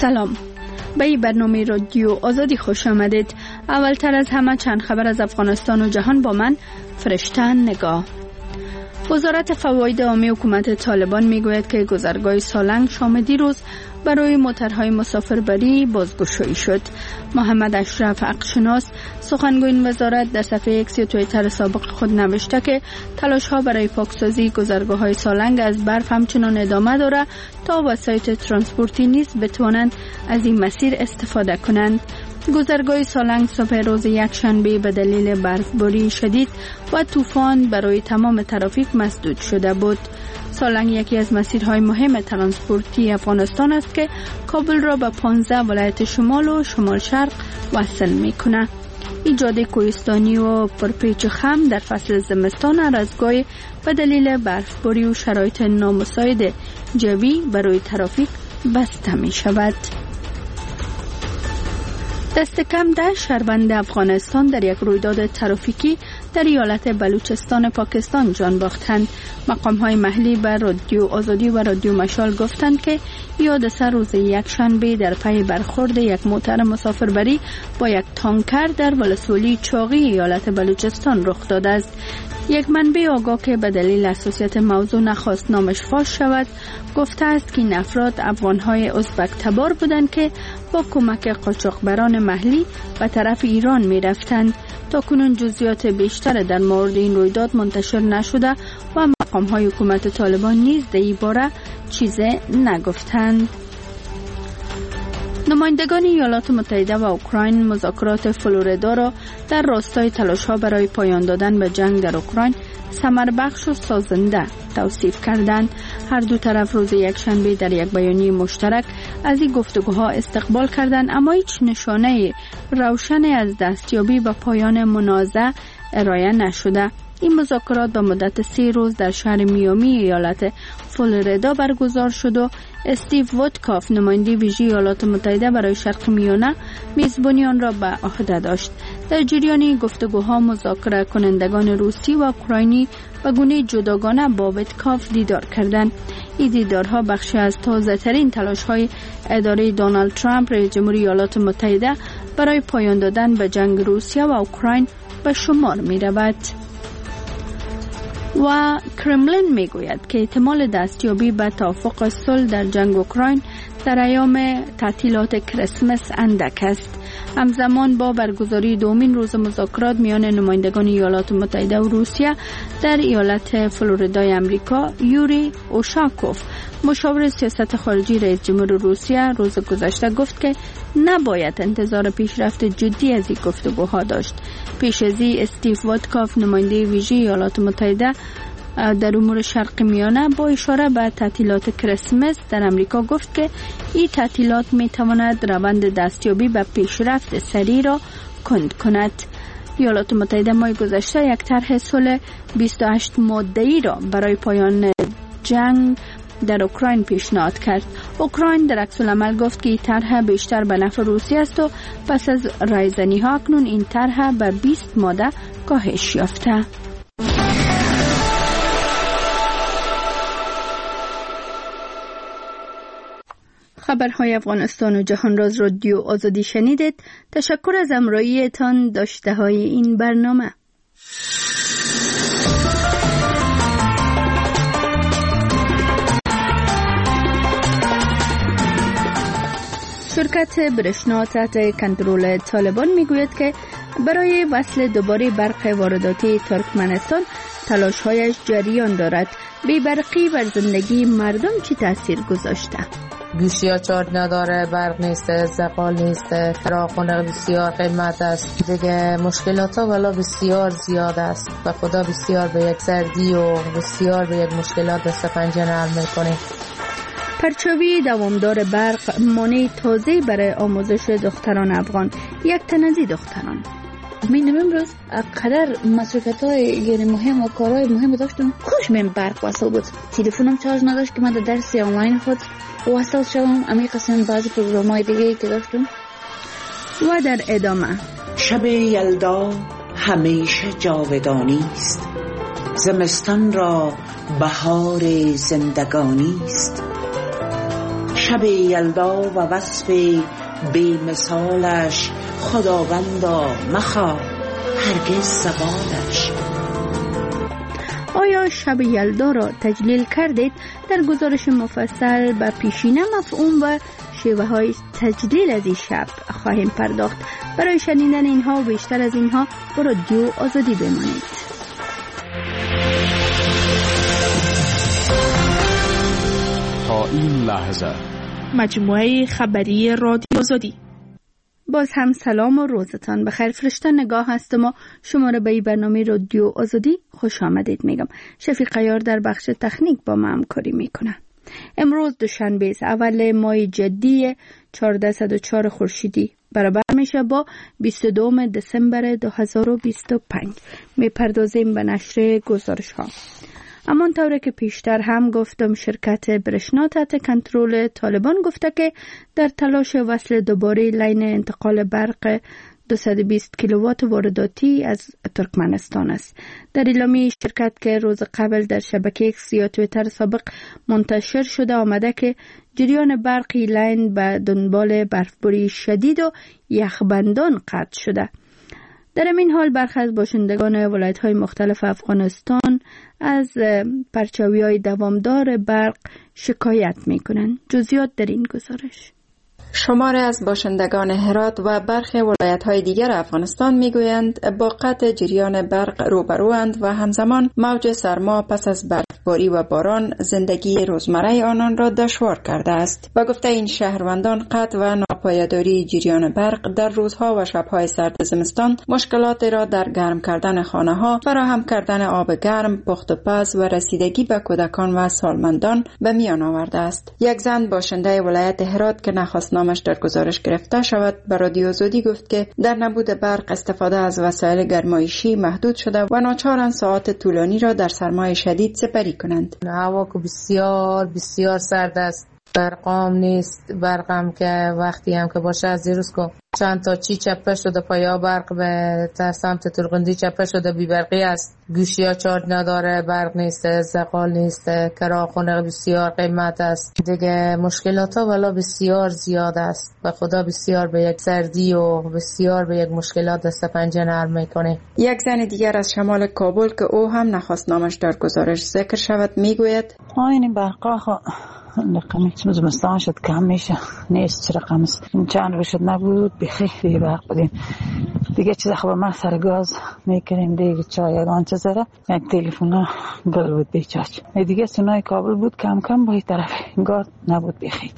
سلام، به این برنامه رادیو آزادی خوش آمدید. اولتر از همه چند خبر از افغانستان و جهان با من فرشته نگاه. وزارت فواید عامه حکومت طالبان میگوید که گذرگاه سالنگ شام دیروز برای موترهای مسافربری بازگشایی شد. محمد اشرف حقشناس سخنگوی این وزارت در صفحه ایکس توییتر سابق خود نوشته که تلاش‌ها برای پاکسازی گذرگاه‌های سالنگ از برف همچنان ادامه دارد تا وسایط ترانسپورتی نیز بتوانند از این مسیر استفاده کنند. گذرگاه سالنگ صبح روز یکشنبه به دلیل برفباری شدید و طوفان برای تمام ترافیک مسدود شده بود. سالنگ یکی از مسیرهای مهم ترانسپورتی افغانستان است که کابل را به 15 ولایت شمال و شمال شرق وصل می‌کند. این جاده کوهستانی و پرپیچ خم در فصل زمستان هر از گاهی به دلیل برفباری و شرایط نامساعد جوی برای ترافیک بسته می‌شود. دست کم 10 شهروند افغانستان در یک رویداد ترافیکی در ایالت بلوچستان پاکستان جان باختند. مقام‌های محلی به رادیو آزادی و رادیو مشال گفتند که این حادثه روز یکشنبه در پی برخورد یک موتر مسافربری با یک تانکر در ولسوالی چاقی ایالت بلوچستان رخ داده است. یک منبع آگاه که به دلیل حساسیت موضوع نخواست نامش فاش شود گفته است که این افراد افغان‌های ازبک تبار بودند که با کمک قاچاقبران محلی به طرف ایران می رفتند. تا کنون جزئیات بیشتر در مورد این رویداد منتشر نشده و مقام‌های حکومت طالبان نیز در این باره چیزی نگفتند. نمایندگان ایالات متحده و اوکراین مذاکرات فلوریدا را در راستای تلاش‌ها برای پایان دادن به جنگ در اوکراین ثمربخش و سازنده توصیف کردند. هر دو طرف روز یکشنبه در یک بیانیه مشترک از این گفتگوها استقبال کردند، اما هیچ نشانه روشن از دستیابی به پایان منازعه ارائه نشده. این مذاکرات به مدت 3 روز در شهر میامی ایالت فلوریدا برگزار شد و استیو وودکاف نماینده ویژه ایالات متحده برای شرق میانه میزبانی آن را به عهده داشت. در جریان گفتگوها مذاکره کنندگان روسی و اوکراینی به گونه جداگانه با وودکاف دیدار کردند. این دیدارها بخشی از تازه‌ترین تلاش‌های اداره دونالد ترامپ رئیس جمهوری ایالات متحده برای پایان دادن به جنگ روسیه و اوکراین به شمار می‌رود. و کرملین میگوید که احتمال دستیابی به توافق صلح در جنگ اوکراین در ایام تعطیلات کریسمس اندک است. همزمان با برگزاری دومین روز مذاکرات میان نمایندگان ایالات متحده و روسیه در ایالت فلوریدای امریکا، یوری اوشاکوف مشاور سیاست خارجی رئیس جمهور روسیه روز گذشته گفت که نباید انتظار پیشرفت جدی از این گفتگوها داشت. پیش از این استیو وودکاف نماینده ویژه ایالات متحده در امور شرق میانه با اشاره به تعطیلات کریسمس در امریکا گفت که این تعطیلات می تواند روند دستیابی به پیشرفت سریع را کند کند. ایالات متحده ماه گذشته یک طرح صلح 28 ماده‌ای را برای پایان جنگ در اوکراین پیشنهاد کرد. اوکراین در عکس العمل گفت که این طرح بیشتر به نفع روسیه است و پس از رایزنی‌ها اکنون این طرح به 20 ماده کاهش یافته. خبرهای افغانستان و جهان راز رادیو آزادی شنیدید. تشکر از همراهیتان. داشته های این برنامه. شرکت برشنا تحت کنترل طالبان میگوید که برای وصل دوباره برق وارداتی ترکمنستان تلاش‌هایش جریان دارد. بی‌برقی بر زندگی مردم چه تاثیر گذاشته؟ گوشی‌ها چارج نداره، برق نیست، زغال نیست، فراخونه بسیار قیمت است. دیگه مشکلات‌ها والا بسیار زیاد است و خدا بسیار به یک سردی و بسیار به یک مشکلات دست پنجه نرم می‌کنه. پرچاوی دوامدار برق مانع تازه برای آموزش دختران افغان. یک تنزی دختران من امروز قدر مسئولیت‌های مهم و کارهای مهم داشتم کاش من برق وصل بود. تلفنم چارج نداشت که من در درس آنلاین خود وصل شدم. امی قسم بعضی پروگرام‌های دیگه که داشتم. و در ادامه شب یلدا همیشه جاودانی است، زمستان را بهار زندگانی است. شب یلدا و وصف بی مثالش، خداوندا مخواه هرگز زوالش. آیا شب یلدا را تجلیل کردید؟ در گزارش مفصل به پیشینه مفهوم و شیوه های تجلیل از این شب خواهیم پرداخت. برای شنیدن اینها و بیشتر از اینها با رادیو آزادی بمانید. تا این لحظه مجموعه خبری رادیو آزادی. باز هم سلام و روزتان بخیر. فرشته نگاه هستم و شما را به این برنامه رادیو آزادی خوش آمدید میگم. شفیق عیار در بخش تکنیک با ما همکاری میکنه. امروز دوشنبه است، اول ماه جدی 1404 خورشیدی، برابر میشه با 22 دسامبر 2025. میپردازیم به نشر گزارش ها. امان طوره که پیشتر هم گفتم، شرکت برشنا تحت کنترل طالبان گفته که در تلاش وصل دوباره لین انتقال برق 220 کیلووات وارداتی از ترکمنستان است. در اعلامیه شرکت که روز قبل در شبکه ایکس یا توییتر سابق منتشر شده آمده که جریان برقی لین به دنبال برفباری شدید و یخبندان قطع شده. در این حال برخی از باشندگان ولایت‌های مختلف افغانستان از پرچاوی‌های دوامدار برق شکایت می‌کنند. جزئیات در این گزارش. شماری از باشندگان هرات و برخی ولایت‌های دیگر افغانستان می‌گویند با قطع جریان برق روبروند و همزمان موج سرما پس از برفباری و باران زندگی روزمره آنان را دشوار کرده است. و گفته این شهروندان قطع و ناپایداری جریان برق در روزها و شب‌های سرد زمستان مشکلات را در گرم کردن خانه‌ها، فراهم کردن آب گرم، پخت و پز و رسیدگی به کودکان و سالمندان به میان آورده است. یک زن باشنده ولایت هرات که نخواست نامش در گزارش گرفته شود به رادیو آزادی گفت که در نبود برق استفاده از وسایل گرمایشی محدود شده و ناچارند ساعات طولانی را در سرمای شدید سپری کنند. هوا که بسیار سرد است، برقام نیست. برقم که وقتی هم که باشه از دیروز که چند تا چی چپه شده، پایا برق به سمت ترغندی چپه شده، بی برقی است. گوشی ها چارج نداره، برق نیست، زغال نیست، کراخونه بسیار قیمت است. دیگه مشکلات ها والا بسیار زیاد است و خدا بسیار به یک سردی و بسیار به یک مشکلات دست پنجه نرم میکنه. یک زن دیگر از شمال کابل که او هم نخواست نامش در گزارش ذکر شود میگوید این برقا رقمی زمستان شد کم میشه، نیست چه رقم است. چند روز شد نبود بخیلی برق بودیم دیگه. چیز خب ما سر گاز میکنیم دیگه، چای اگان چه زره یک تلفن گل بود بیچاچ دیگه. سنای کابل بود کم کم با این طرف گاز نبود بخید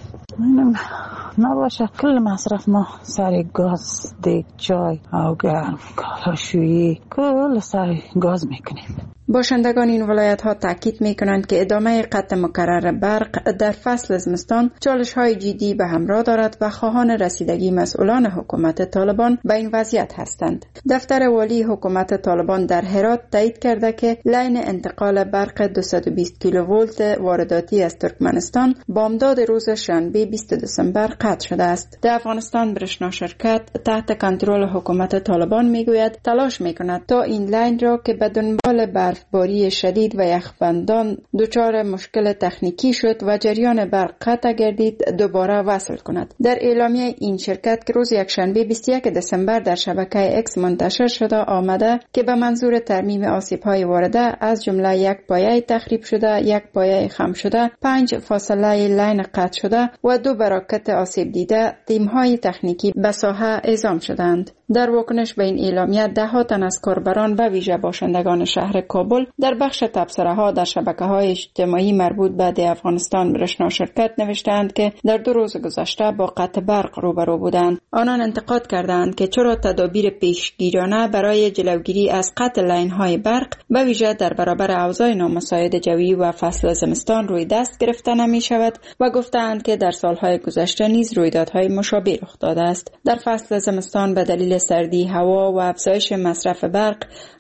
نباشه. کل مصرف ما سر گاز، دیگ، چای، او گرم، کالاشویی کل سر گاز میکنیم. باشندگان این ولایت ها تاکید می کنند که ادامه قطع مکرر برق در فصل زمستان چالش های جدی به همراه دارد و خواهان رسیدگی مسئولان حکومت طالبان به این وضعیت هستند. دفتر والی حکومت طالبان در هرات تایید کرده که لین انتقال برق 220 کیلوولت وارداتی از ترکمنستان بامداد روز شنبه 20 دسامبر قطع شده است. در افغانستان برشنا شرکت تحت کنترل حکومت طالبان میگوید تلاش میکند تا این لین را که به دنبال برفباری شدید و یخبندان دچار مشکل تکنیکی شد و جریان برق قطع گردید دوباره وصل کند. در اعلامیه این شرکت که روز یکشنبه 21 دسامبر در شبکه اکس منتشر شده آمده که به منظور ترمیم آسیب‌های وارده از جمله یک پایه تخریب شده، یک پایه خم شده، 5 فاصله لین قطع شده و 2 براکت آسیب دیده، تیم‌های تکنیکی به ساحه اعزام شدند. در واکنش به این اعلامیه ده تن از کاربران به ویژه باشندگان شهر کابل در بخش تبصره‌ها در شبکه‌های اجتماعی مربوط به افغانستان برشنا شرکت نوشتند که در 2 روز گذشته با قطع برق روبرو بودند. آنان انتقاد کردند که چرا تدابیر پیشگیرانه برای جلوگیری از قطع لاین‌های برق به ویژه در برابر اوضاع نامساعد جویی و فصل زمستان روی دست گرفته نمی‌شود و گفتند که در سال‌های گذشته نیز رویدادهای مشابه رخ داده است. در فصل زمستان به دلیل سردی هوا و افزایش مصرف برق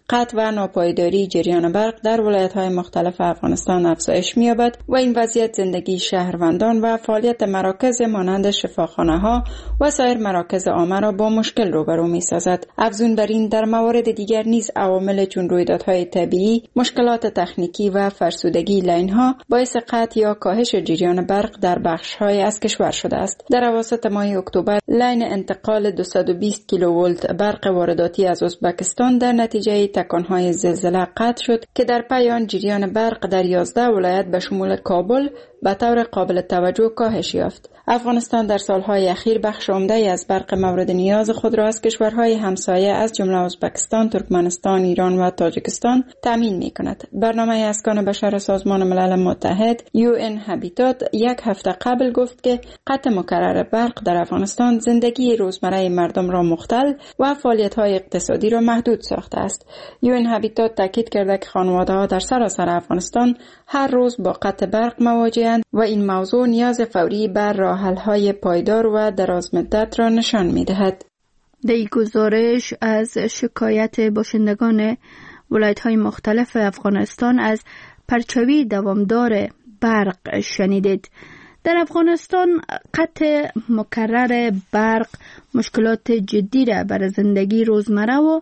قطع و ناپایداری جریان برق در ولایت‌های مختلف افغانستان افزایش می‌یابد و این وضعیت زندگی شهروندان و فعالیت مراکز مانند شفاخانه‌ها و سایر مراکز عامه را با مشکل روبرو می‌سازد. افزون بر این در موارد دیگر نیز عوامل چون رویدادهای طبیعی، مشکلات تکنیکی و فرسودگی لاین‌ها باعث قطع یا کاهش جریان برق در بخش‌های از کشور شده است. در اواسط ماه اکتبر لاین انتقال 220 کیلوولت برق وارداتی از ازبکستان در نتیجه تکان‌های زلزله قطع شد که در پی آن جریان برق در 11 ولایت به شمول کابل به طور قابل توجه کاهش یافت. افغانستان در سالهای اخیر بخش عمده‌ای از برق مورد نیاز خود را از کشورهای همسایه از جمله ازبکستان، ترکمنستان، ایران و تاجیکستان تامین می‌کند. برنامه اسکان بشر سازمان ملل متحد UN هابیتات یک هفته قبل گفت که قطع مکرر برق در افغانستان زندگی روزمره مردم را مختل و فعالیت‌های اقتصادی را محدود ساخته است. UN هابیتات تاکید کرده که خانواده‌ها در سراسر افغانستان هر روز با قطع برق مواجه‌اند و این موضوع نیاز فوری بر راه‌حل‌های پایدار و درازمدت را نشان می‌دهد. در گزارش از شکایت باشندگان ولایت‌های مختلف افغانستان از پرچاوی دوامدار برق شنیدید. در افغانستان قطع مکرر برق مشکلات جدی را بر زندگی روزمره و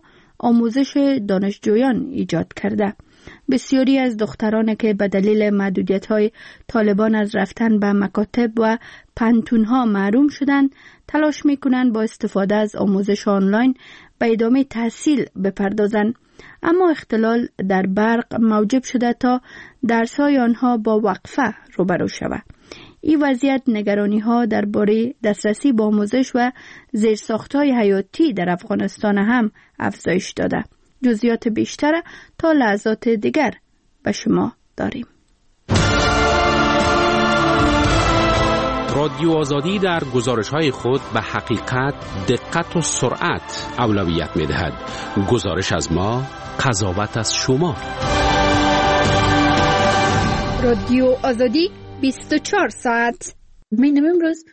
آموزش دانشجویان ایجاد کرده. بسیاری از دختران که به دلیل محدودیت‌های طالبان از رفتن به مکاتب و پانتون‌ها محروم شدند، تلاش می‌کنند با استفاده از آموزش آنلاین به ادامه تحصیل بپردازند. اما اختلال در برق موجب شده تا درس‌های آنها با وقفه روبرو شود. این وضعیت نگرانی‌ها درباره دسترسی به آموزش و زیرساخت‌های حیاتی در افغانستان هم افزایش داده. جزئیات بیشتر تا لحظات دیگر به شما داریم. رادیو آزادی در گزارش‌های خود به حقیقت، دقت و سرعت اولویت می‌دهد. گزارش از ما، قضاوت از شما. رادیو آزادی 24 ساعت. من امروز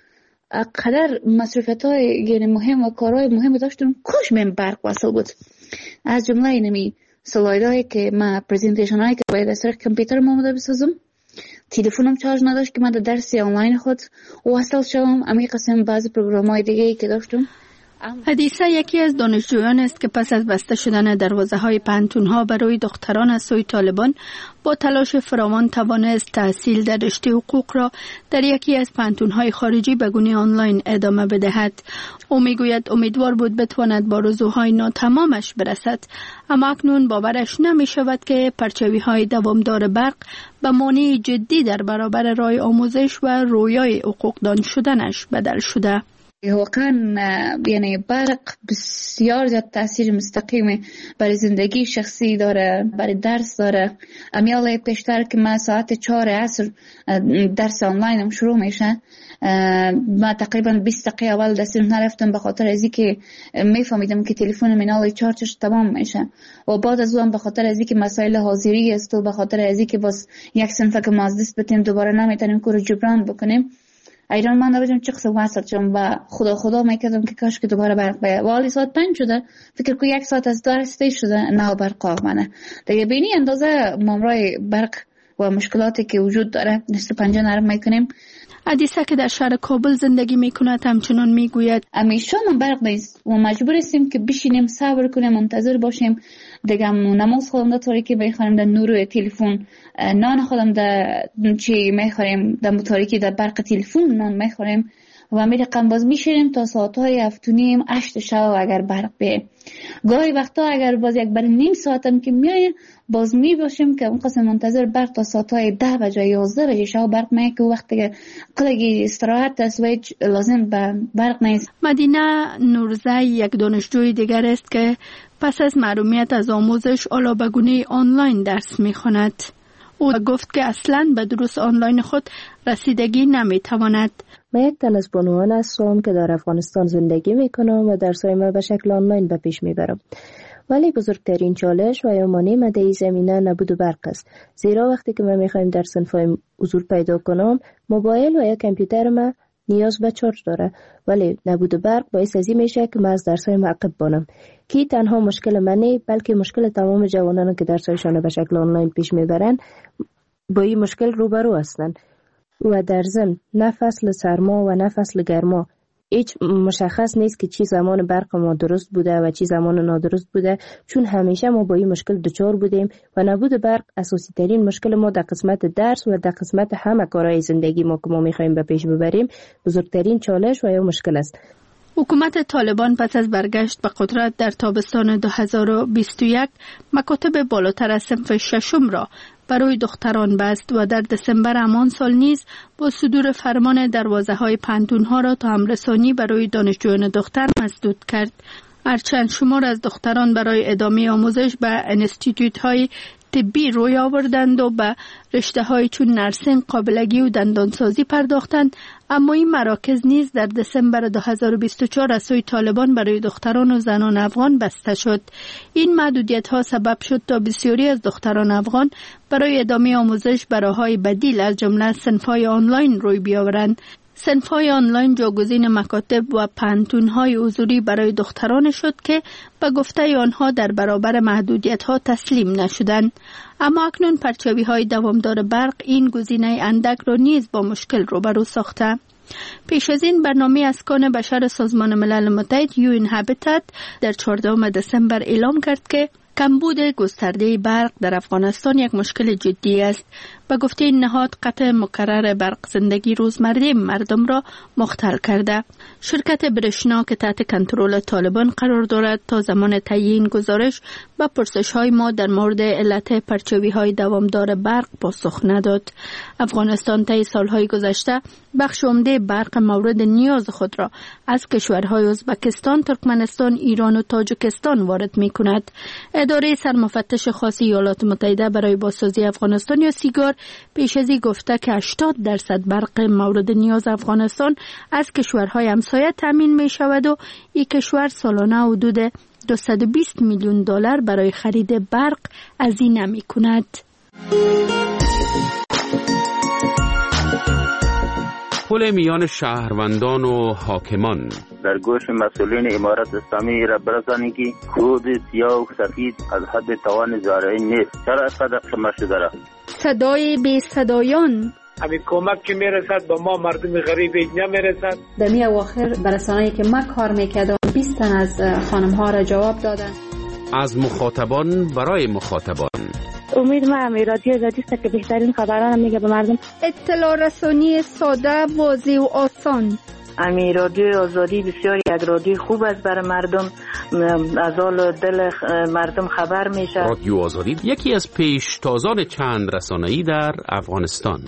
قدر مصرفیت‌های غیر مهم و کارهای مهم داشتم، کاش من برق وصل بود. از جمله اینمی سلایدهایی که من پرزنتیشن هایی که باید از طریق کامپیوتر آماده بسازم، تلفنم چارج نداشت که من در درس آنلاین خود وصل شوم. امی قسم بعضی پروگرام‌های دیگه‌ای که داشتم. حدیثه یکی از دانشجویان است که پس از بسته شدن دروازه‌های پانتون‌ها برای دختران از سوی طالبان با تلاش فراوان توانست تحصیل در رشته حقوق را در یکی از پانتون‌های خارجی به گونه آنلاین ادامه بدهد. او میگوید امیدوار بود بتواند با آرزوهای ناتمامش برسد، اما اکنون باورش نمی‌شود که پرچاوی‌های دوامدار برق به مانع جدی در برابر راه آموزش و رویای حقوقدان شدنش بدل شده. واقعا یعنی برق بسیار زیاد تاثیر مستقیم برای زندگی شخصی داره، برای درس داره. امیال پیشتر که من ساعت 4 عصر درس آنلاینم شروع میشه، من تقریبا 20 دقیقه اول درسم نرفتم به خاطر از اینکه میفهمیدم که تلفن من چارجش تمام میشه و بعد از اون به خاطر از اینکه مسائل حاضری است و به خاطر از اینکه باز یک صنفه که ما از دست بدیم دوباره نمیتونیم کارو جبران بکنیم. ایران من نبودم چه قصه واسط شدم و خدا میکردم که کاش که دوباره برق بیاد. ولی ساعت 5 شده، فکر کنم 1 ساعت از درس شده نه برق آمده. دیگه ببینی اندازه مامرای برق و مشکلاتی که وجود داره نصف پنجه نرم میکنیم. حدیثه که در شهر کابل زندگی میکند همچنان میگوید همیشه من برق نیست و مجبور هستیم که بشینیم صبر کنیم منتظر باشیم. دیگه نماز خودم در طوری که میخوریم در نور تلفن، نان خودم در چی میخوریم در متاریکی در برق تلفن نان میخوریم و می رقم باز میشینیم تا ساعتهای 7:30-8 شب اگر برق بیه. گاهی وقتا اگر باز یک بر نیم ساعتم که میایه باز می باشیم که اون قسم منتظر برق تا ساعتهای 10 بجه 11 بجه شب برق میایه که وقتی که قلقی استراحت است و لازم برق نیست. مدینه نورزی یک دانشجوی دیگر است که پس از محرومیت از آموزش حالا به گونه آنلاین درس میخواند. او گفت که اصلاً به دروس آنلاین خود رسیدگی نمیتواند. من یک تن از بانوان هستم که در افغانستان زندگی میکنم و درسای ما به شکل آنلاین به پیش میبرم. ولی بزرگترین چالش و یا مانع در این زمینه نبود برق است. زیرا وقتی که ما میخوایم در صنف‌های حضور پیدا کنم، موبایل و یا کامپیوتر ما نیاز به چارج داره، ولی نبود برق باعث از این میشه که من از درسای معقب بانم که تنها مشکل منه، بلکه مشکل تمام جوانان که درسایشان به شکل آنلاین پیش میبرن با این مشکل روبرو هستند. و در ضمن نه فصل سرما و نه فصل گرما هیچ مشخص نیست که چی زمان برق ما درست بوده و چی زمان نادرست بوده، چون همیشه ما با این مشکل دچار بودیم و نبود برق اساسی ترین مشکل ما در قسمت درس و در قسمت همه کارهای زندگی ما که ما میخوایم به پیش ببریم بزرگترین چالش و یا مشکل است. حکومت طالبان پس از برگشت به قدرت در تابستان 2021 مکاتب بالاتر از صنف ششم را برای دختران بست و در دسامبر همان سال نیز با صدور فرمان دروازه‌های پنتون‌ها را تا همرسانی برای دانشجویان دختر مسدود کرد. هرچند شمار از دختران برای ادامه آموزش به انستیتوت‌های طبی روی آوردند و به رشته‌های چون نرسینگ، قابلگی و دندانسازی پرداختند، اما این مراکز نیز در دسامبر 2024 از سوی طالبان برای دختران و زنان افغان بسته شد. این محدودیت‌ها سبب شد تا بسیاری از دختران افغان برای ادامه آموزش به راه‌های بدیل از جمله صنف‌های آنلاین روی بیاورند. صنف‌های آنلاین جاگزین مکاتب و پانتون‌های حضوری برای دختران شد که به گفته آنها در برابر محدودیت‌ها تسلیم نشدند. اما اکنون پرچاوی‌های دوامدار برق این گزینه اندک را نیز با مشکل روبرو ساخته. پیش از این برنامه اسکان بشر سازمان ملل متحد یو اینهابیتات در 14 دسامبر اعلام کرد که کمبود گسترده برق در افغانستان یک مشکل جدی است. به گفته این نهاد قطع مکرر برق زندگی روزمره مردم را مختل کرده. شرکت برشنا که تحت کنترل طالبان قرار دارد تا زمان تعیین گزارش به پرسش‌های ما در مورد علت پرچاوی‌های دوامدار برق پاسخ نداد. افغانستان طی سال‌های گذشته بخش عمده برق مورد نیاز خود را از کشورهای ازبکستان، ترکمنستان، ایران و تاجیکستان وارد می‌کند. اداره سرمفتش خاص ایالات متحده برای بازسازی افغانستان یا سیگار پیش از این گفته که 80% برق مورد نیاز افغانستان از کشورهای همسایه تامین می شود و این کشور سالانه حدود $220 میلیون برای خرید برق هزینه می کند. پل میان شهروندان و حاکمان در گوش مسئولین امارت اسلامی را برسانید که کود سیاه و سفید از حد توان زارعین نیست. چرا اینقدر کم شده است؟ صدای بی صدایان همین کمک که میرسد با ما مردم غریب نمیرسد. در می اواخر برسانه‌ای که ما کار میکردم 20 تن از خانم ها را جواب دادن. از مخاطبان برای مخاطبان. امید ما رادیو آزادی است که بهترین خبران میگه به مردم. اطلاع رسانی ساده، واضح و آسان. رادیو آزادی بسیار یک رادیو خوب است برای مردم، از حال دل مردم خبر میشه. رادیو آزادی یکی از پیشتازان چند رسانه‌ای در افغانستان.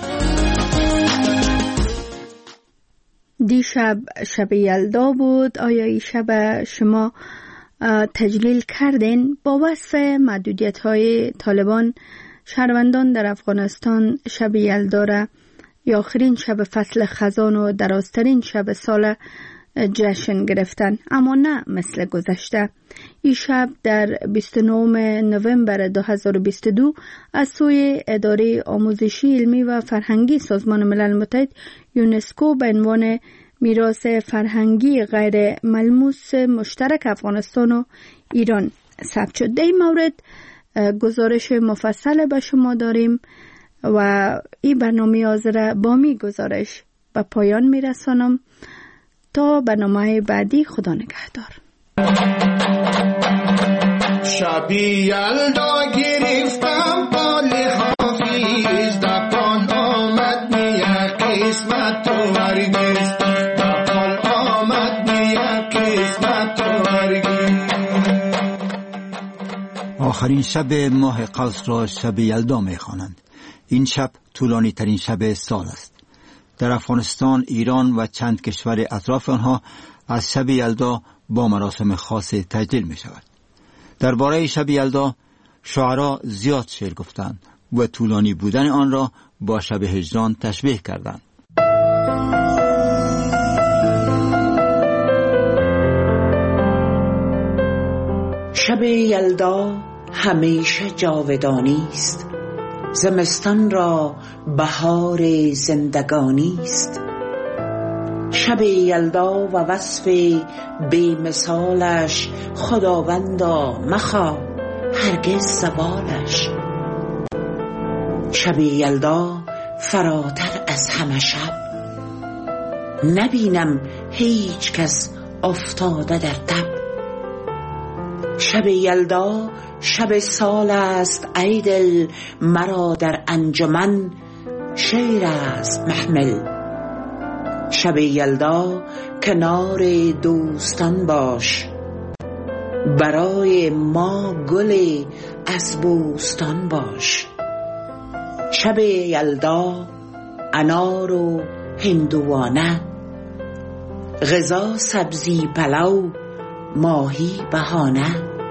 دیشب شب یلدا بود. آیا این شب شما تجلیل کردین؟ با وصف محدودیت‌های طالبان شهروندان در افغانستان شب یلدا را یا آخرین شب فصل خزان و درازترین شب سال جشن گرفتن، اما نه مثل گذشته. این شب در 29 نوامبر 2022 از سوی اداره آموزشی علمی و فرهنگی سازمان ملل متحد یونسکو به عنوان میراث فرهنگی غیر ملموس مشترک افغانستان و ایران ثبت شد. در این مورد گزارش مفصل به شما داریم و این برنامه حاضر با می گزارش به پایان می رسانم. تا برنامه بعدی خدا نگهدار. شبی یلدا گرفتم بال حافظ دقان آمد نیا قسمت تو ورگز دقان آمد نیا قسمت تو ورگز. آخرین شب ماه قوس را شب یلدا می خوانند. این شب طولانی ترین شب سال است. در افغانستان، ایران و چند کشور اطراف آنها از شب یلدا با مراسم خاص تجلیل می شود. درباره شب یلدا شاعرها زیاد شعر گفتند و طولانی بودن آن را با شب هجران تشبیه کردند. شب یلدا همیشه جاودانی است، زمستان را بهار زندگانی است. شب یلدا و وصف بی مثالش، خداوندا مخواه هرگز زوالش. شب یلدا فراتر از همه شب، نبینم هیچ کس افتاده در تب. شب یلدا شب سال است ای دل، مرا در انجمن شیر است محمل. شب یلدا کنار دوستان باش، برای ما گل از بوستان باش. شب یلدا انار و هندوانه، غذا سبزی پلو ماهی بهانه.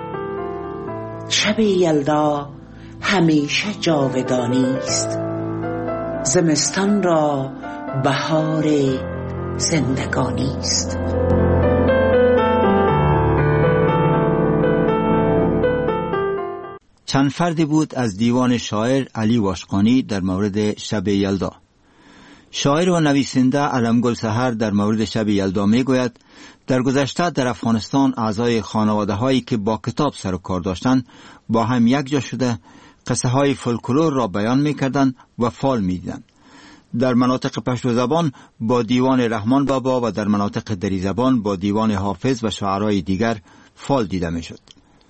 شب یلدا همیشه جاودانی است، زمستان را بهار زندگانی است. چند فردی بود از دیوان شاعر علی واشقانی در مورد شب یلدا. شاعر و نویسنده علمگل سحر در مورد شب یلدا می گوید در گذشته در افغانستان اعضای خانواده هایی که با کتاب سر و کار داشتند با هم یک جا شده قصه های فولکلور را بیان می کردند و فال می دیدند. در مناطق پشتو زبان با دیوان رحمان بابا و در مناطق دری زبان با دیوان حافظ و شاعرای دیگر فال دیده می شد.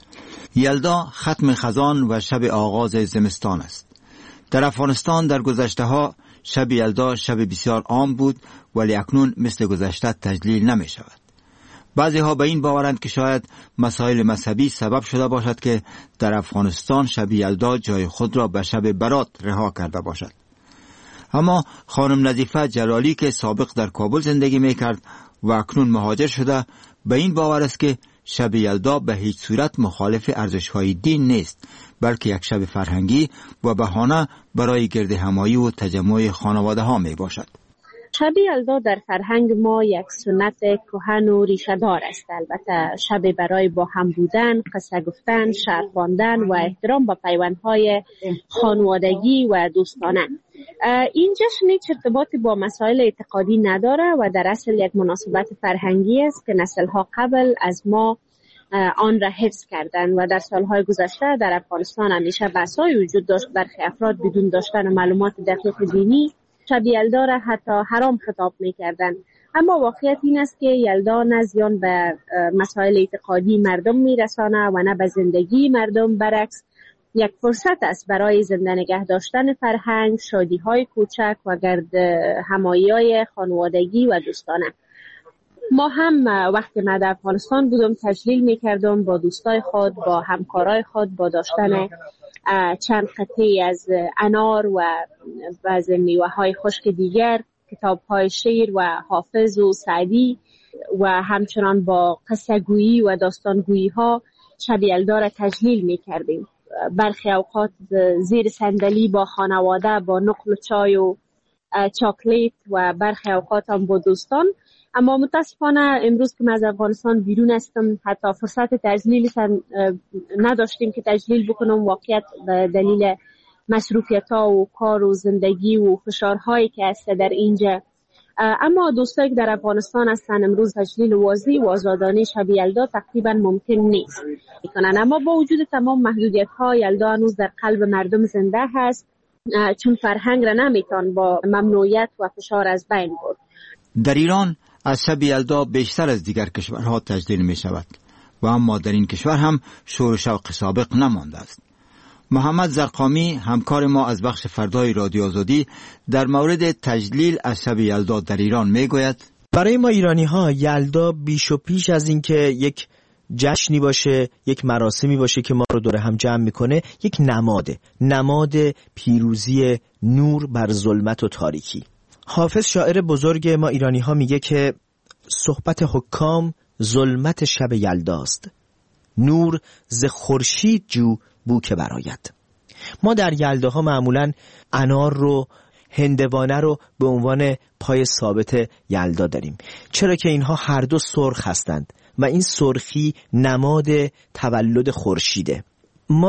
یلدا ختم خزان و شب آغاز زمستان است. در افغانستان در گذشته ها شب یلدا شب بسیار عام بود، ولی اکنون مثل گذشته تجلیل نمی شود. بعضی ها به این باورند که شاید مسائل مذهبی سبب شده باشد که در افغانستان شب یلدا جای خود را به شب برات رها کرده باشد. اما خانم نظیفه جلالی که سابق در کابل زندگی می کرد و اکنون مهاجر شده به این باور است که شب یلدا به هیچ صورت مخالف ارزش‌های دین نیست، بلکه یک شب فرهنگی و بهانه برای گرد همایی و تجمع خانواده ها می باشد. شب یلدا در فرهنگ ما یک سنت کهن و ریشه دار است. البته شب برای با هم بودن، قصه گفتن، شعر خواندن و احترام به پیوندهای خانوادگی و دوستانه. این جشن هیچ ارتباطی با مسائل اعتقادی نداره و در اصل یک مناسبت فرهنگی است که نسل‌ها قبل از ما آن را حفظ کردند و در سالهای گذشته در افغانستان همیشه بحث‌های وجود داشت. برخی افراد بدون داشتن معلومات دقیق دینی شب یلدا را حتی حرام خطاب می‌کردند. اما واقعیت این است که یلدا نه زیان به مسائل اعتقادی مردم می‌رساند و نه به زندگی مردم، برعکس یک فرصت است برای زنده نگه داشتن فرهنگ، شادی‌های کوچک و گرد همایی‌های خانوادگی و دوستانه. ما هم وقتی من در افغانستان بودم تجلیل می‌کردم با دوستای خود، با همکارای خود، با داشتن چند قطعه از انار و بعض میوه‌های خشک دیگر، کتاب‌های شعر و حافظ و سعدی و همچنان با قصه گویی و داستان گویی ها شب یلدا را تجلیل می‌کردیم. برخی اوقات زیر صندلی با خانواده با نقل و چای و چاکلیت و برخی اوقات هم با دوستان. اما متاسفانه امروز که من از افغانستان بیرون هستم حتی فرصت تجلیل نداشتیم که تجلیل بکنم، واقعیت به دلیل مصروفیت‌ها و کار و زندگی و فشارهایی که هست در اینجا. اما دوستایی که در افغانستان هستن امروز تجلیل واضح و آزادانه شب یلدا تقریبا ممکن نیست میکنن. اما با وجود تمام محدودیت‌ها یلدا هنوز در قلب مردم زنده هست، چون فرهنگ را نمیتون با ممنوعیت و فشار از بین برد. در ایران از شب یلدا بیشتر از دیگر کشورها تجلیل می شود و اما در این کشور هم شور و شوق سابق نمانده است. محمد زرقامی همکار ما از بخش فردای رادیو آزادی در مورد تجلیل از شب یلدا در ایران می گوید برای ما ایرانی ها یلدا بیش و پیش از این که یک جشنی باشه، یک مراسمی باشه که ما رو دور هم جمع میکنه، یک نماد پیروزی نور بر ظلمت و تاریکی. حافظ شاعر بزرگ ما ایرانی ها میگه که صحبت حکام ظلمت شب یلداست، نور ز خورشید جو بو که برآید. ما در یلداها معمولاً انار رو، هندوانه رو به عنوان پای ثابت یلدا داریم، چرا که اینها هر دو سرخ هستند و این سرخی نماد تولد خورشیده. ما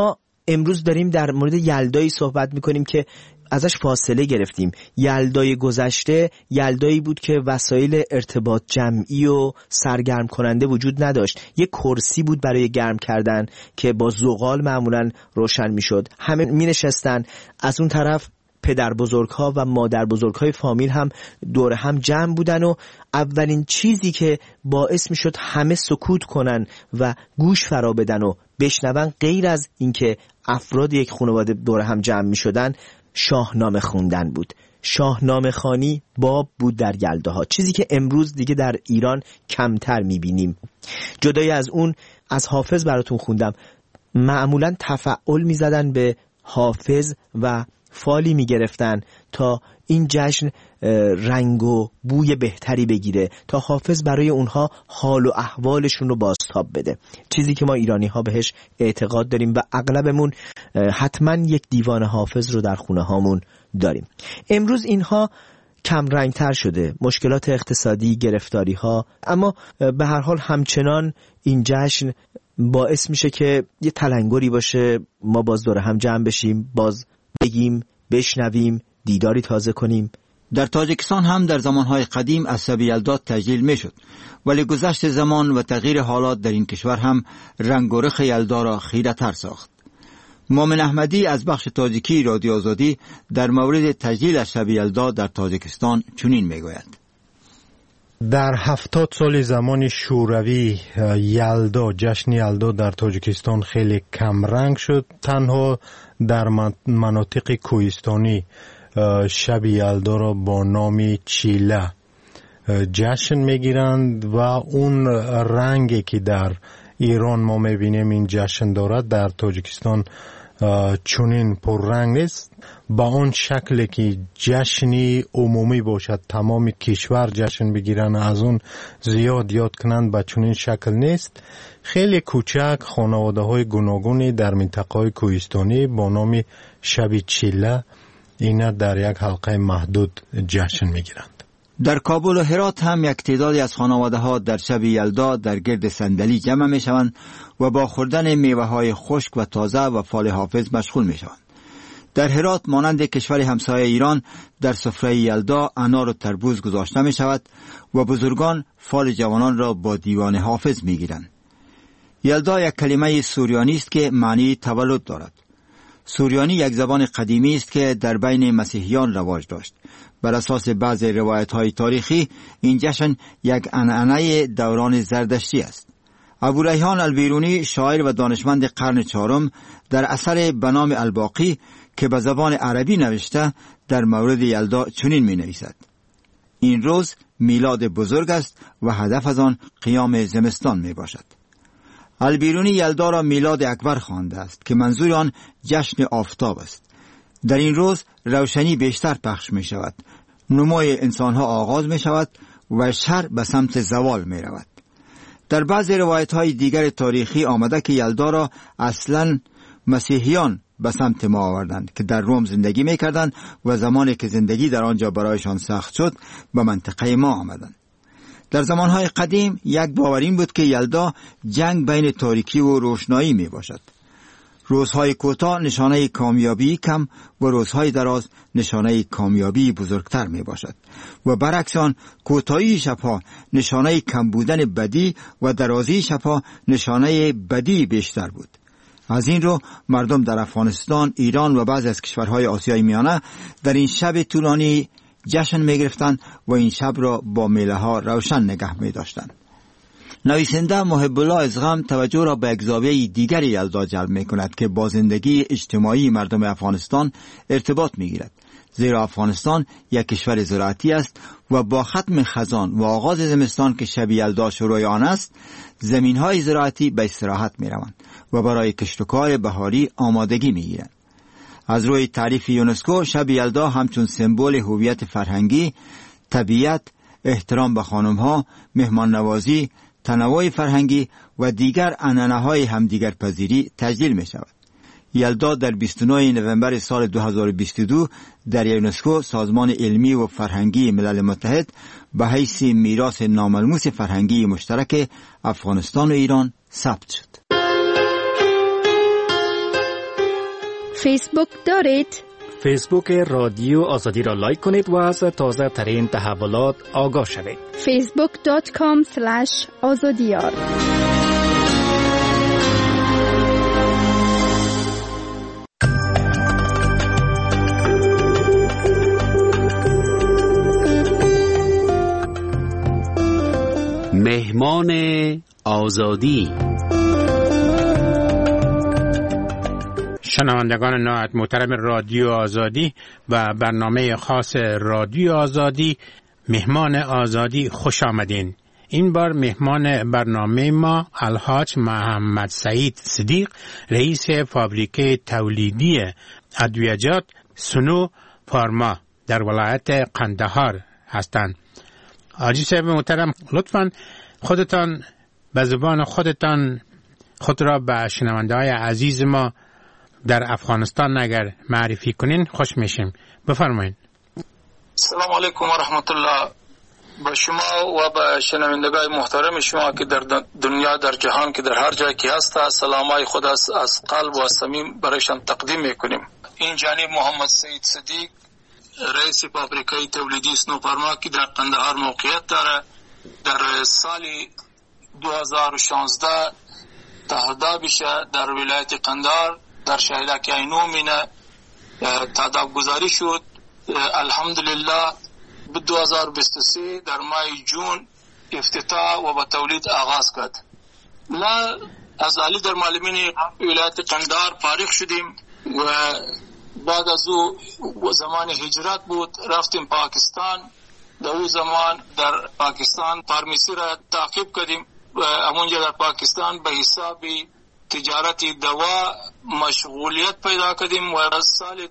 امروز داریم در مورد یلدایی صحبت میکنیم که ازش فاصله گرفتیم. یلدای گذشته یلدایی بود که وسایل ارتباط جمعی و سرگرم کننده وجود نداشت. یک کرسی بود برای گرم کردن که با زغال معمولا روشن میشد. همه می نشستن، از اون طرف پدر بزرگ‌ها و مادر بزرگ‌های فامیل هم دور هم جمع بودن و اولین چیزی که باعث میشد همه سکوت کنن و گوش فرا بدن و بشنون، غیر از اینکه افراد یک خانواده دور هم جمع میشدن، شاهنامه خوندن بود. شاهنامه خوانی باب بود در یلداها، چیزی که امروز دیگه در ایران کمتر میبینیم. جدای از اون، از حافظ براتون خوندم، معمولا تفعول میزدن به حافظ و فالی میگرفتن تا این جشن رنگ و بوی بهتری بگیره، تا حافظ برای اونها حال و احوالشون رو بازتاب بده، چیزی که ما ایرانی ها بهش اعتقاد داریم و اغلبمون حتما یک دیوان حافظ رو در خونه هامون داریم. امروز اینها کم رنگ تر شده، مشکلات اقتصادی، گرفتاری ها، اما به هر حال همچنان این جشن باعث میشه که یه تلنگری باشه، ما باز دور هم جمع بشیم، باز بگیم، بشنویم، دیداری تازه کنیم. در تاجیکستان هم در زمانهای قدیم از شب یلدا تجلیل میشد، ولی گذشت زمان و تغییر حالات در این کشور هم رنگ و رخ یلدا را خیره تر ساخت. مومن احمدی از بخش تاجیکی رادیو آزادی در مورد تجلیل از شب یلدا در تاجیکستان چنین میگوید: در 70 سال زمان شوروی یلدا، جشن یلدا در تاجیکستان خیلی کم رنگ شد. تنها در مناطق کوهستانی شب یلدا را با نام چیله جشن میگیرند و اون رنگی که در ایران ما میبینیم این جشن دارد در تاجیکستان چنین پررنگ نیست. با اون شکلی که جشنی عمومی باشد، تمام کشور جشن بگیرن، از اون زیاد یاد کنند، با چنین شکل نیست. خیلی کوچک خانواده های گوناگونی در منطقه های کوهستانی با نام شب چیله اینا در یک حلقه محدود جشن میگیرند. در کابل و هرات هم یک تعدادی از خانواده ها در شب یلدا در گرد صندلی جمع می شوند و با خوردن میوه های خشک و تازه و فال حافظ مشغول می شوند. در هرات مانند کشور همسایه ایران در سفره یلدا انار و تربوز گذاشته می شود و بزرگان فال جوانان را با دیوان حافظ می گیرند. یلدا یک کلمه سوریانی است که معنی تولد دارد. سوریانی یک زبان قدیمی است که در بین مسیحیان رواج داشت. بر اساس بعض روایت‌های تاریخی این جشن یک عنعنه دوران زردشتی است. ابوریحان البیرونی، شاعر و دانشمند قرن چهارم، در اثر به نام الباقی که به زبان عربی نوشته در مورد یلدا چنین می‌نویسد: این روز میلاد بزرگ است و هدف از آن قیام زمستان میباشد. البیرونی یلدا را میلاد اکبر خوانده است که منظور آن جشن آفتاب است. در این روز روشنی بیشتر پخش می شود، نمای انسانها آغاز می شود و شهر به سمت زوال می رود. در بعض روایت های دیگر تاریخی آمده که یلدا را اصلا مسیحیان به سمت ما آوردند که در روم زندگی می کردند و زمانی که زندگی در آنجا برایشان سخت شد به منطقه ما آمدند. در زمانهای قدیم یک باور این بود که یلدا جنگ بین تاریکی و روشنایی می باشد. روزهای کوتاه نشانه کامیابی کم و روزهای دراز نشانه کامیابی بزرگتر می باشد و برعکس آن کوتاهی شبها نشانه کم بودن بدی و درازی شبها نشانه بدی بیشتر بود. از این رو مردم در افغانستان، ایران و بعضی از کشورهای آسیای میانه در این شب طولانی جشن می گرفتند و این شب را با میله ها روشن نگه می داشتند. نویسنده محب الله ازغم توجه را به یک زاویه دیگر یلدا جلب می کند که با زندگی اجتماعی مردم افغانستان ارتباط می گیرد. زیرا افغانستان یک کشور زراعتی است و با ختم خزان و آغاز زمستان که شب یلدا شروع آن است، زمین های زراعتی به استراحت می روند و برای کشت و کار بهاری آمادگی می گیرند. از روی تعریف یونسکو شب یلدا همچون سمبل هویت فرهنگی، طبیعت، احترام به خانم‌ها، مهمان نوازی، تنوع فرهنگی و دیگر عنعنه‌های همدیگر پذیری تجلیل می شود. یلدا در 29 نوامبر سال 2022 در یونسکو، سازمان علمی و فرهنگی ملل متحد، به حیث میراث ناملموس فرهنگی مشترک افغانستان و ایران ثبت شد. فیسبوک دارید؟ فیسبوک رادیو آزادی را لایک کنید و از تازه ترین تحولات آگاه شوید. facebook.com/azadiyar. مهمان آزادی. شنوندگان نهایت محترم رادیو آزادی و برنامه خاص رادیو آزادی مهمان آزادی خوش آمدین. این بار مهمان برنامه ما الحاج محمد سعید صدیق، رئیس فابریکه تولیدی ادویجات سنو فارما در ولایت قندهار هستند. حاجی صاحب محترم، لطفاً خودتان به زبان خودتان خود را به شنونده‌های عزیز ما در افغانستان اگر معرفی کنین خوش میشیم. بفرمایید. سلام علیکم و رحمت الله به شما و به شنوندگان محترم شما که در دنیا، در جهان که در هر جای که هست، سلامای خود از قلب و صمیم برایشان تقدیم میکنیم. این جانب محمد سعید صدیق، رئیس فابریکه تولیدی سنو فارما که در قندهار موقعیت داره، در سال 2016 تهداب بشه در ولایت قندهار در شهرک اینو مینه تهداب گذاری شد. الحمدلله به 2023 در ماه جون افتتاح و به تولید آغاز کرد. ما از علی در معلمین ولایت قندهار فارغ شدیم و بعد از او زمان هجرت بود، رفتیم پاکستان. در اون زمان در پاکستان فارمیسی را تعقیب کردیم و همونجا در پاکستان به حساب تجارت دوا مشغولیت پیدا کردیم و از سال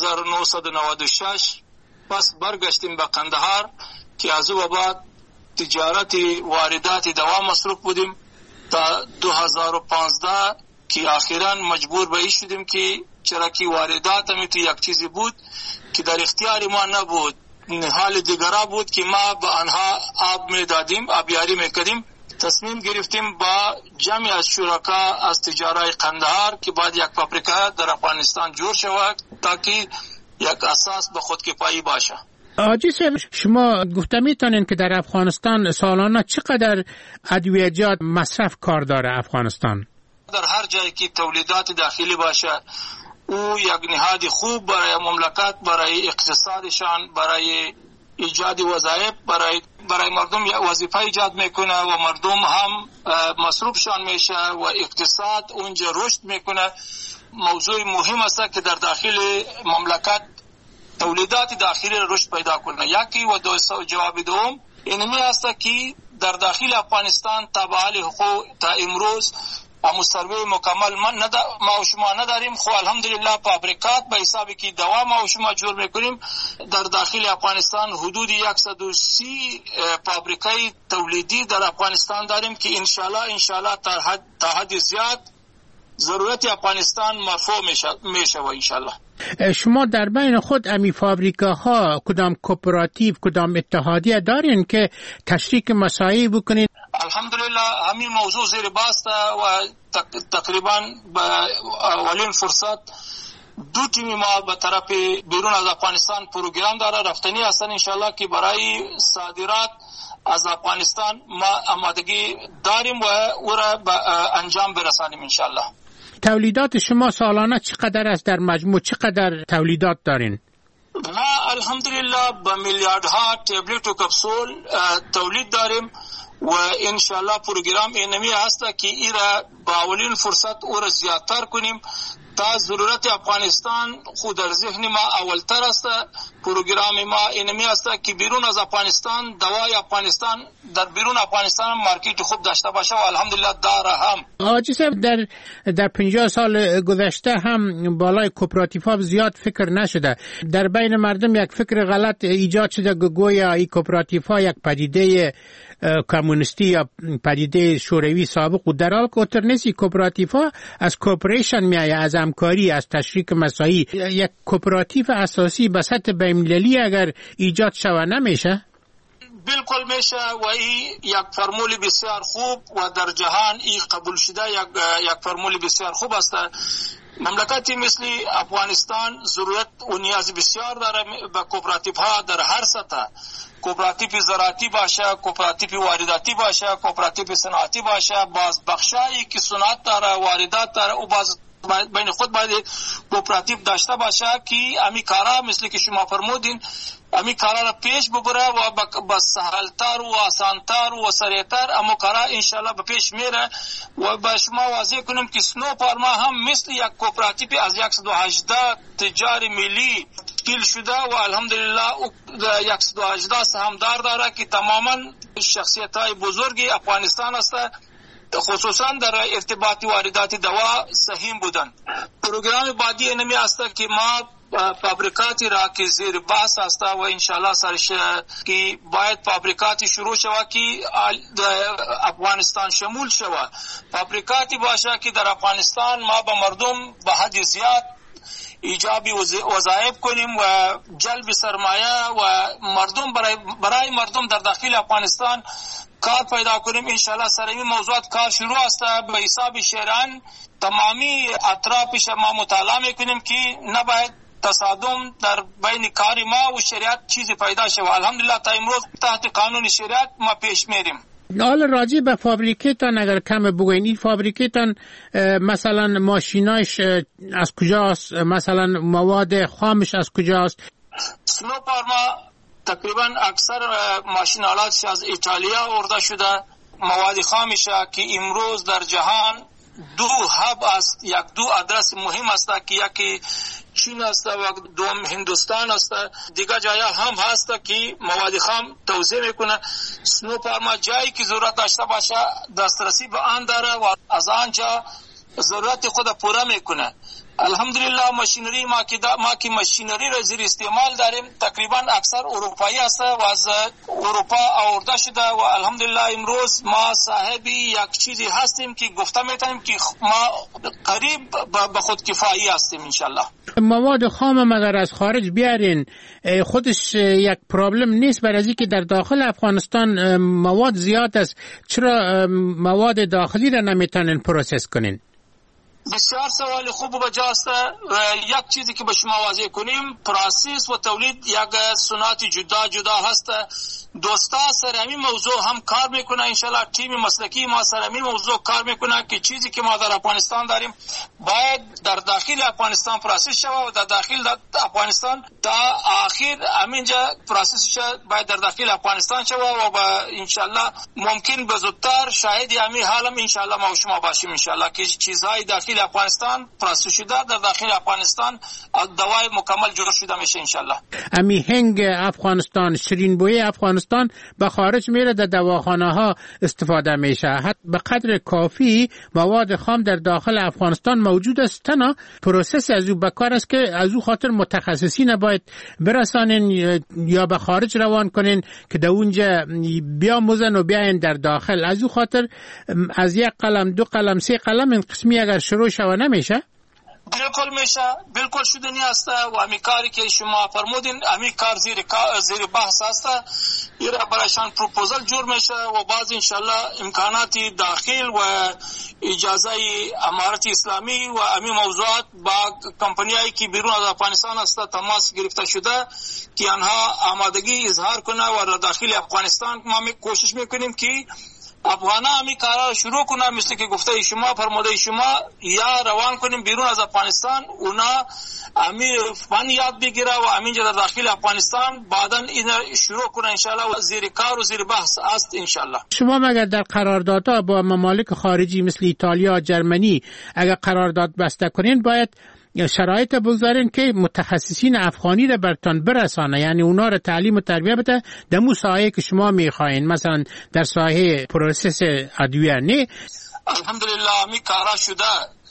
1996 پس برگشتیم به قندهار که از او بعد تجارت واردات دوا مصروف بودیم تا 2015 که اخیراً مجبور به این شدیم که چرا که واردات هم تو یک چیزی بود که در اختیار ما نبود، حال دیگرا بود که ما به آنها آب میدادیم، آبیاری میکردیم. تصمیم گرفتیم با جمعی از شرکا از تجارت قندهار که بعد یک فابریکه در افغانستان جور شود تا که یک اساس به خودکفایی باشه. حاجی صاحب، شما گفته میتونین که در افغانستان سالانه چقدر ادویجات مصرف کار داره افغانستان؟ در هر جایی که تولیدات داخلی باشه او یک نهاد خوب برای مملکت، برای اقتصادشان، برای ایجاد وظایف، برای مردم وظیفه ایجاد میکنه و مردم هم مصروفشان میشه و اقتصاد اونجا رشد میکنه. موضوع مهم است که در داخل مملکت تولیدات داخلی رشد پیدا کنه. یکی و جواب دوم اینمی است که در داخل افغانستان تابع حقوق تا امروز امو سروی مکمل ما و شما نداریم. خو الحمدلله فابریکات به حسابی که دوا ما و شما جور میکنیم. در داخل افغانستان حدود 130 فابریکه تولیدی در افغانستان داریم که انشالله تا حد زیاد ضرورت افغانستان مرفوع میشه و انشالله. شما در بین خود امی فابریکاها کدام کوپراتیو، کدام اتحادیه دارین که تشریک مساعی بکنین؟ الحمدلله همین موضوع زیر باست و تقریبا به اولین فرصت دو تیم ما به طرف بیرون از افغانستان پروگرام داره رفتنی هستن انشالله که برای صادرات از افغانستان ما آمادگی داریم و او را به انجام برسانیم انشالله. تولیدات شما سالانه چقدر است؟ در مجموع چقدر تولیدات دارین؟ ما الحمدلله به میلیاردها تبلیت و کپسول تولید داریم و انشالله پروگرام اینمی هست که ای را با اولین فرصت او را زیادتر کنیم تا ضرورت افغانستان خود در ذهن ما اولتر است. پروگرام ما اینمی است که بیرون از افغانستان دوای افغانستان در بیرون افغانستان مارکت خوب داشته باشه و الحمدلله داره هم. حاجی صاحب، در 50 سال گذشته هم بالای کوپراتیوها زیاد فکر نشده. در بین مردم یک فکر غلط ایجاد شده گویا این کوپراتیوها یک پدیده کمونیستی یا پدیده شوروی سابق و در حال که اوتر نیستی. کوپراتیوها از کوپریشن میایه، از همکاری، از تشریک مساعی. یک کوپراتیو اساسی به سطح بین‌المللی اگر ایجاد شود نمیشه؟ بالکل میشه و این یک فرمول بسیار خوب و در جهان این قبول شده یک فرمول بسیار خوب است. مملکتی مثل افغانستان ضرورت و نیاز بسیار داره به کوپراتیف ها در هر سطح، کوپراتیف زراعتی باشه، کوپراتیف وارداتی باشه، کوپراتیف صنعتی باشه، باز بخشایی که صنعت داره، واردات داره و باز بین خود باید کوپراتیف داشته باشه که امی کارا مثل که شما فرمودین امی کارا را پیش ببره و با سهلتر و آسانتر و سریعتر اما کارا انشالله به پیش میره. و به شما واضح کنم که سنو پارما هم مثل یک کوپراتیف از 118 تجار ملی تشکیل شده و الحمدلله 118 سهامدار داره که تماما شخصیت های بزرگی افغانستان است، خصوصا در ارتباط واردات دوا سهیم بودن. پروگرام بعدی اینمی است که ما فابریکاتی را که زیر بحث است و انشالله سرش که باید فابریکاتی شروع شود که افغانستان شمول شود، فابریکاتی باشه که در افغانستان ما به مردم به حد زیاد ایجابی وظایف کنیم و جلب سرمایه و مردم برای مردم در داخل افغانستان کار پیدا کنیم. انشالله سر این موضوعات کار شروع است. به حساب شیران تمامی اطرافش ما مطالعه میکنیم که نباید تصادم در بین کار ما و شریعت چیزی پیدا شود. الحمدلله تا امروز تحت قانون شریعت ما پیش میریم. حالا راجع به فابریکتان اگر کم بگوین، این فابریکتان مثلا ماشینایش از کجاست، مثلا مواد خامش از کجاست؟ سنو پارما تقریبا اکثر ماشین آلاتش از ایتالیا آورده شده. مواد خامش که امروز در جهان دو هب است، دو آدرس مهم است که یکی چین است و دوم هندوستان است. دیگر جای هم هست که مواد خام توزیع میکنه. سنو پارما جایی که ضرورت داشته باشه دسترسی به آن داره و از آنجا ضرورت خود پورا میکنه. الحمدلله ماشینری ما که ماشینری را زیر استعمال داریم تقریبا اکثر اروپایی است و از اروپا آورده شده و الحمدلله امروز ما صاحب یک چیزی هستیم که گفته میتونیم که ما قریب به خود کفایی هستیم انشالله. مواد خام اگر از خارج بیارین خودش یک پرابلم نیست، برای اینکه در داخل افغانستان مواد زیاد است، چرا مواد داخلی را نمیتونین پروسس کنین؟ بسیار سوال خوب و بجاست. یک چیزی که به شما واضح کنیم، پروسس و تولید یک صنعت جدا هست. دوستا سر همین موضوع هم کار میکنه، انشالله تیم مسلکی ما سر همین موضوع کار میکنه که چیزی که ما در افغانستان داریم باید در داخل افغانستان پروسس شود و در داخل افغانستان تا آخر همینجا پروسس باید در داخل افغانستان شود و انشالله ممکن به زودتر شاهد همین حالم انشالله ما و شما باشیم انشالله که چیزهای داخل افغانستان پروسس شده در داخل افغانستان دوای مکمل جور شده میشه انشالله. امی هنگ افغانستان، شیرین بوی افغانستان به خارج میره، در دواخانه ها استفاده میشه. حتی به قدر کافی مواد خام در داخل افغانستان موجود است، تنها پروسس از او بکار است که از او خاطر متخصصین باید برسانین یا به خارج روان کنین که در اونجا بیاموزن و بیاین در داخل. از او خاطر از یک قلم، دو قلم، سه قلم این قسمی اگر شروع شوه نمیشه؟ بالکل میشه، بالکل شدنی است و امی کاری که شما فرمودین امی کار زیر بحث است. ایرا برایشان پروپوزل جور میشه و بعض انشالله امکاناتی داخل و اجازه امارت اسلامی و امی موضوعات با کمپانیایی که بیرون از افغانستان است تماس گرفته شده که آنها آمادگی اظهار کنه و داخل افغانستان ما کوشش میکنیم که افغانا همی کارا شروع کنه، مثل که گفته شما فرموده شما، یا روان کنیم بیرون از افغانستان، اونا همی فن یاد بگیره و همینجا در داخل افغانستان بعدا این شروع کنه انشالله و زیر کار و زیر بحث است انشالله. شما مگر در قراردادها با ممالک خارجی مثل ایتالیا، جرمنی اگر قرارداد بسته کنین باید شرایط بگذارین که متخصصین افغانی را برتان برسانه، یعنی اونا را تعلیم و تربیه بده در مو ساحه که شما میخواین، مثلا در ساحه پروسس ادویه. نه الحمدلله می کارا شده.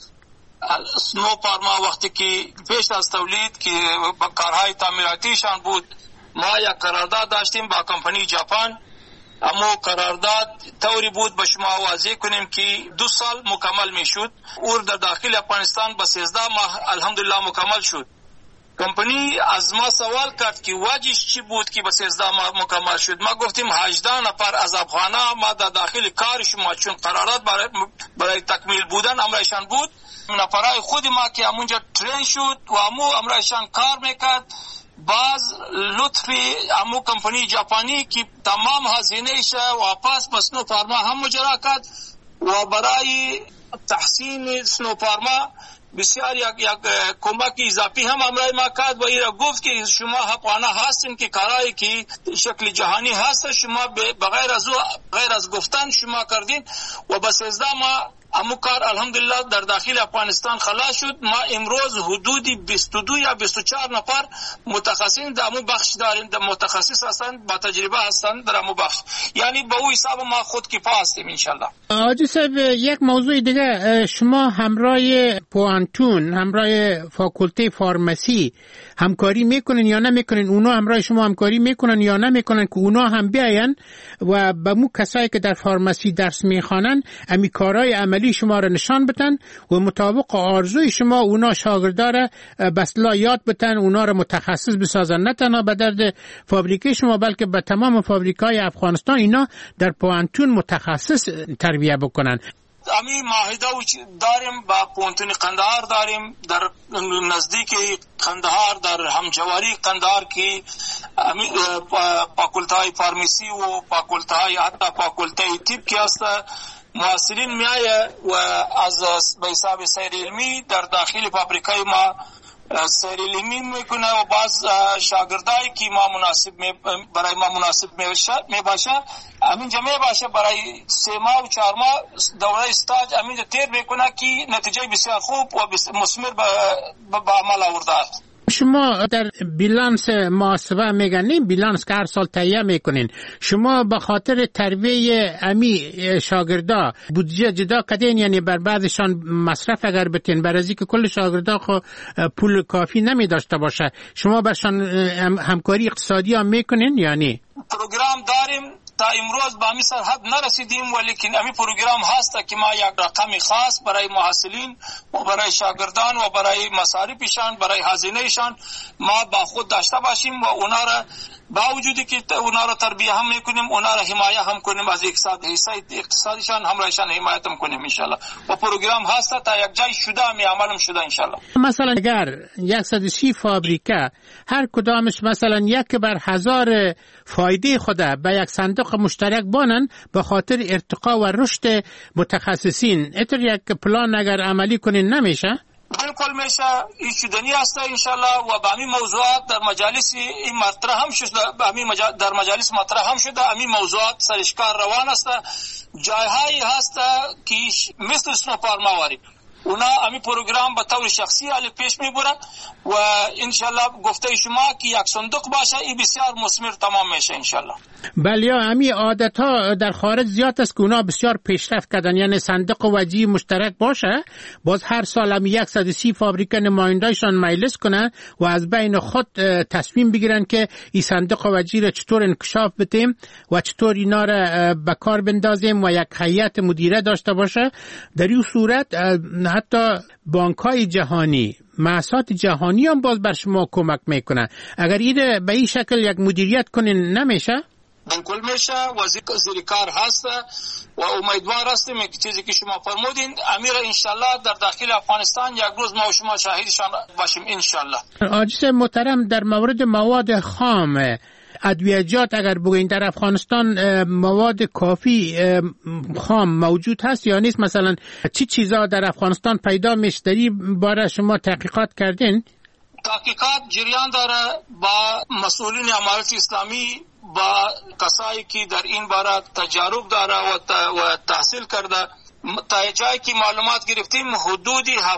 سنو پارما وقتی که پیش از تولید که با کارهای تعمیراتیشان بود ما یک قرارداد داشتیم با کمپانی ژاپن، اما قرارداد طوری بود به شما واضح کنیم که 2 سال مکمل می شد اور در داخل افغانستان به 13 ماه الحمدلله مکمل شد. کمپانی از ما سوال کرد که وجهش چی بود که به 13 ماه مکمل شد. ما گفتیم 18 نفر از افغانا ما در داخل کار شما چون قرارات برای تکمیل بودن امرایشان بود، نفرای خود ما که همونجا ترین شد و امرایشان کار میکرد. باز لطف امو کمپانی ژاپنی که تمام هزینه‌اش واپس به سنوفارما هم مجرا کرد و برای تحسین سنوفارما بسیار یک کمک اضافی هم امرای ما کرد و ایرا گفت که شما حقانه هستین که کارایی که شکل جهانی هست شما غیر از گفتن شما کردین و به 13 ماه امو کار الحمدلله در داخل افغانستان خلاص شد. ما امروز حدودی 22 یا 24 نفر متخصصین در امو بخش داریم، در متخصص هستند با تجربه هستند در امو بخش، یعنی به او حساب ما خود کفا هستیم انشالله. حاجی صاحب یک موضوع دیگه، شما همراه پوانتون، همراه فاکولته فارمسی همکاری میکنین یا نمیکنین؟ اونا همراه شما همکاری میکنن یا نمیکنن که اونا هم بیاین و به مو کسایی که در فارمسی درس میخوانن امی کارهای عملی شما را نشان بدن و مطابق آرزوی شما اونا شاگرداره بسلا یاد بدن، اونا را متخصص بسازن، نه تنها به درد فابریکه شما بلکه به تمام فابریکای افغانستان اینا در پوانتون متخصص تربیه بکنن. امی معاهده داریم با پوانتون قندهار، داریم در نزدیک قندهار در همجواری قندهار که فاکولتهای فارمسی و فاکولتهای حتی فاکولتهای طب که هست محصلین میایه و از به حساب سیر علمی در داخل فابریکای ما سیر علمی میکنه و باز شاگردایی که ما مناسب برای ما مناسب میباشه همین جمعه باشه برای 3 ماه و 4 ماه دوره استاج همین تیر میکنه که نتیجه بسیار خوب و مثمر به عمل آورده است. شما در بیلانس محاسبه میگنین، بیلانس که هر سال تهیه میکنین، شما به خاطر تربیه امی شاگردا بودجه جدا کردین؟ یعنی بر بعضشان مصرف اگر بتین بر ازی که کل شاگردا خو پول کافی نمی داشته باشه، شما برشان همکاری اقتصادی هم میکنین یعنی؟ پروگرام داریم تا امروز به همی سرحد نرسیدیم ولیکن همی پروگرام هست که ما یک رقم خاص برای محصلین و برای شاگردان و برای مصارفشان برای هزینهشان ما با خود داشته باشیم و اونا را با وجودی که اونا را تربیه هم میکنیم اونا را حمایه هم کنیم از اقتصادشان همراهشان حمایت هم کنیم انشالله و پروگرام هست تا یک جای شده می عملم شده انشالله. مثلا اگر 130 فابریکه هر کدامش مثلا یک بر 1000 فایده خدا به یک صندوق مشترک بانن به خاطر ارتقا و رشد متخصصین، اتر یک پلان اگر عملی کنین نمیشه؟ بالکل میشه، این شدنی است انشالله و به همین موضوعات در مجالس این مطرح هم شده، در مجالس مطرح هم شده، همین موضوعات سرشکار روان است. جایهایی هست که مثل سنوفارما واری اونا همین پروگرام به طور شخصی علی پیش میبرن و انشالله گفته شما که یک صندوق باشه این بسیار مثمر تمام میشه انشالله. بله، همین عادت ها در خارج زیاد است که اونا بسیار پیشرفت کردن، یعنی صندوق وجهی مشترک باشه، باز هر سال هم 130 فابریکه نمایندهشان مجلس کنن و از بین خود تصمیم بگیرن که این صندوق وجهی را چطور انکشاف بدیم و چطور اینا را به کار بندازیم و یک هیئت مدیره داشته باشه. در این صورت حتی بانک‌های جهانی، مؤسسات جهانی هم باز بر شما کمک میکنن. اگر این به این شکل یک مدیریت کنین نمیشه؟ بالکل میشه، وزیر کار هست و امیدوار هستیم که چیزی که شما فرمودین امیر انشالله در داخل افغانستان یک روز ما و شما شاهدشان باشیم انشالله. عاجز محترم، در مورد مواد خام ادویجات اگر بگوین در افغانستان مواد کافی خام موجود هست یا نیست؟ مثلا چی چیزا در افغانستان پیدا میشه؟ در این باره شما تحقیقات کردین؟ تحقیقات جریان داره با مسئولین امارت اسلامی، با کسایی که در این باره تجارب داره و تحصیل کرده. تا جایی که معلومات گرفتیم حدودی 70%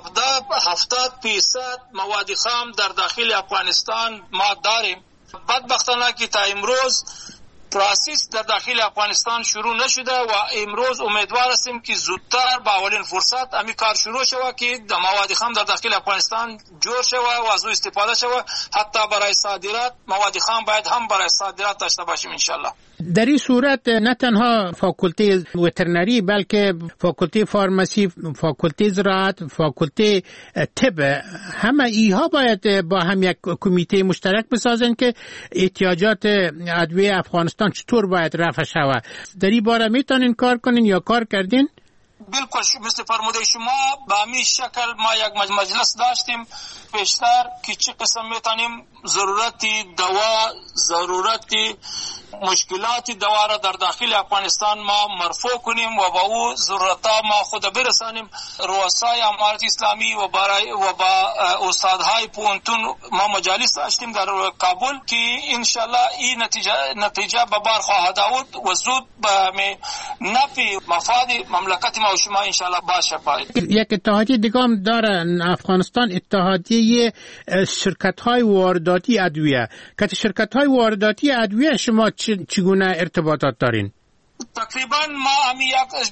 مواد خام در داخل افغانستان ما داریم. بدبختانه که تا امروز پروسس در داخل افغانستان شروع نشده و امروز امیدوار هستیم که زودتر با اولین فرصت همین کار شروع شود که مواد خام در داخل افغانستان جور شود و از او استفاده شود. حتی برای صادرات مواد خام باید هم برای صادرات داشته باشیم انشالله. در این صورت نه تنها فاکولته وترنری بلکه فاکولته فارماسی، فاکولته زراعت، فاکولته طب، همه ایها باید با هم یک کمیته مشترک بسازن که احتیاجات ادویه افغانستان چطور باید رفع شود. در این باره میتونین کار کنین یا کار کردین؟ بالکل مثل فرموده شما به همین شکل ما یک مجلس داشتیم پیشتر که چه قسم میتونیم ضرورتی دوا، ضرورتی مشکلاتی دوا را در داخل افغانستان ما مرفوع کنیم و با او ضرورتا ما خود برسانیم. رؤسای امارت اسلامی و با استادهای پونتون ما مجالس داشتیم در کابل که انشالله این نتیجه به بار خواهد آورد و زود به نفع مفاد مملکت ما و شما انشالله باشه. یک اتحادیه دیگه هم داره افغانستان، اتحادیه شرکت‌های وارداتی ادویه، که شرکت‌های وارداتی ادویه شما چگونه ارتباطات دارین؟ تقریبا ما همی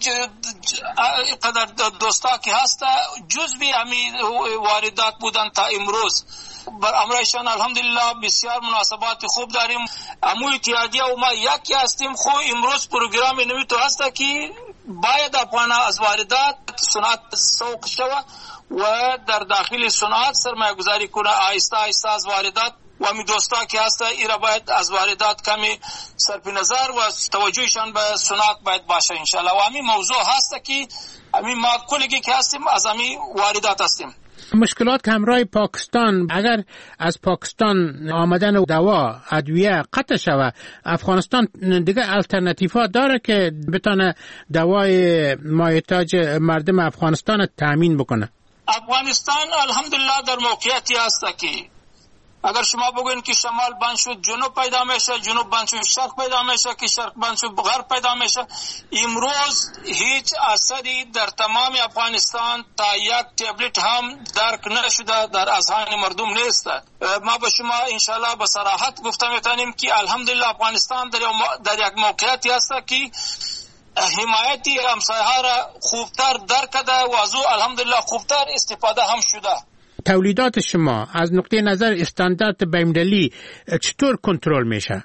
یک قدر دوستا که هسته جزوی همی واردات بودن تا امروز. بر امرایشان الحمدلله بسیار مناسبات خوب داریم. امو اتحادیه و ما یکی هستیم. خو امروز پروگرام نمی تو هسته که باید افغان از واردات صنعت سوق شوه و در داخل صنعت سرمایه گذاری کنه آیسته آیسته از واردات و همی دوستا که هسته ایرا باید از واردات کمی صرف نظر و توجهشان به صنعت باید باشه انشالله. و همی موضوع هسته که همی ما کلگی که هستیم از همی واردات هستیم. مشکلات که همراه پاکستان، اگر از پاکستان آمدن دوا ادویه قطع شود، افغانستان دیگه الټرناتیوا داره که بتونه دوای مایحتاج مردم افغانستان تامین بکنه؟ افغانستان الحمدلله در موقعیتی هست که اگر شما بگوین که شمال بند شد جنوب پیدا میشه، جنوب بند شد شرق پیدا میشه، که شرق بند شد غرب پیدا میشه. امروز هیچ اثری در تمام افغانستان تا یک تبلت هم درک نشده، در اذهان مردم نیست. ما به شما انشالله به صراحت گفته میتونیم که الحمدلله افغانستان در یک موقعیتی هست که حمایتی همسایه ها را خوبتر درک کرده و از او الحمدلله خوبتر استفاده هم شده. تولیدات شما از نقطه نظر استاندارد بین‌المللی چطور کنترل میشه؟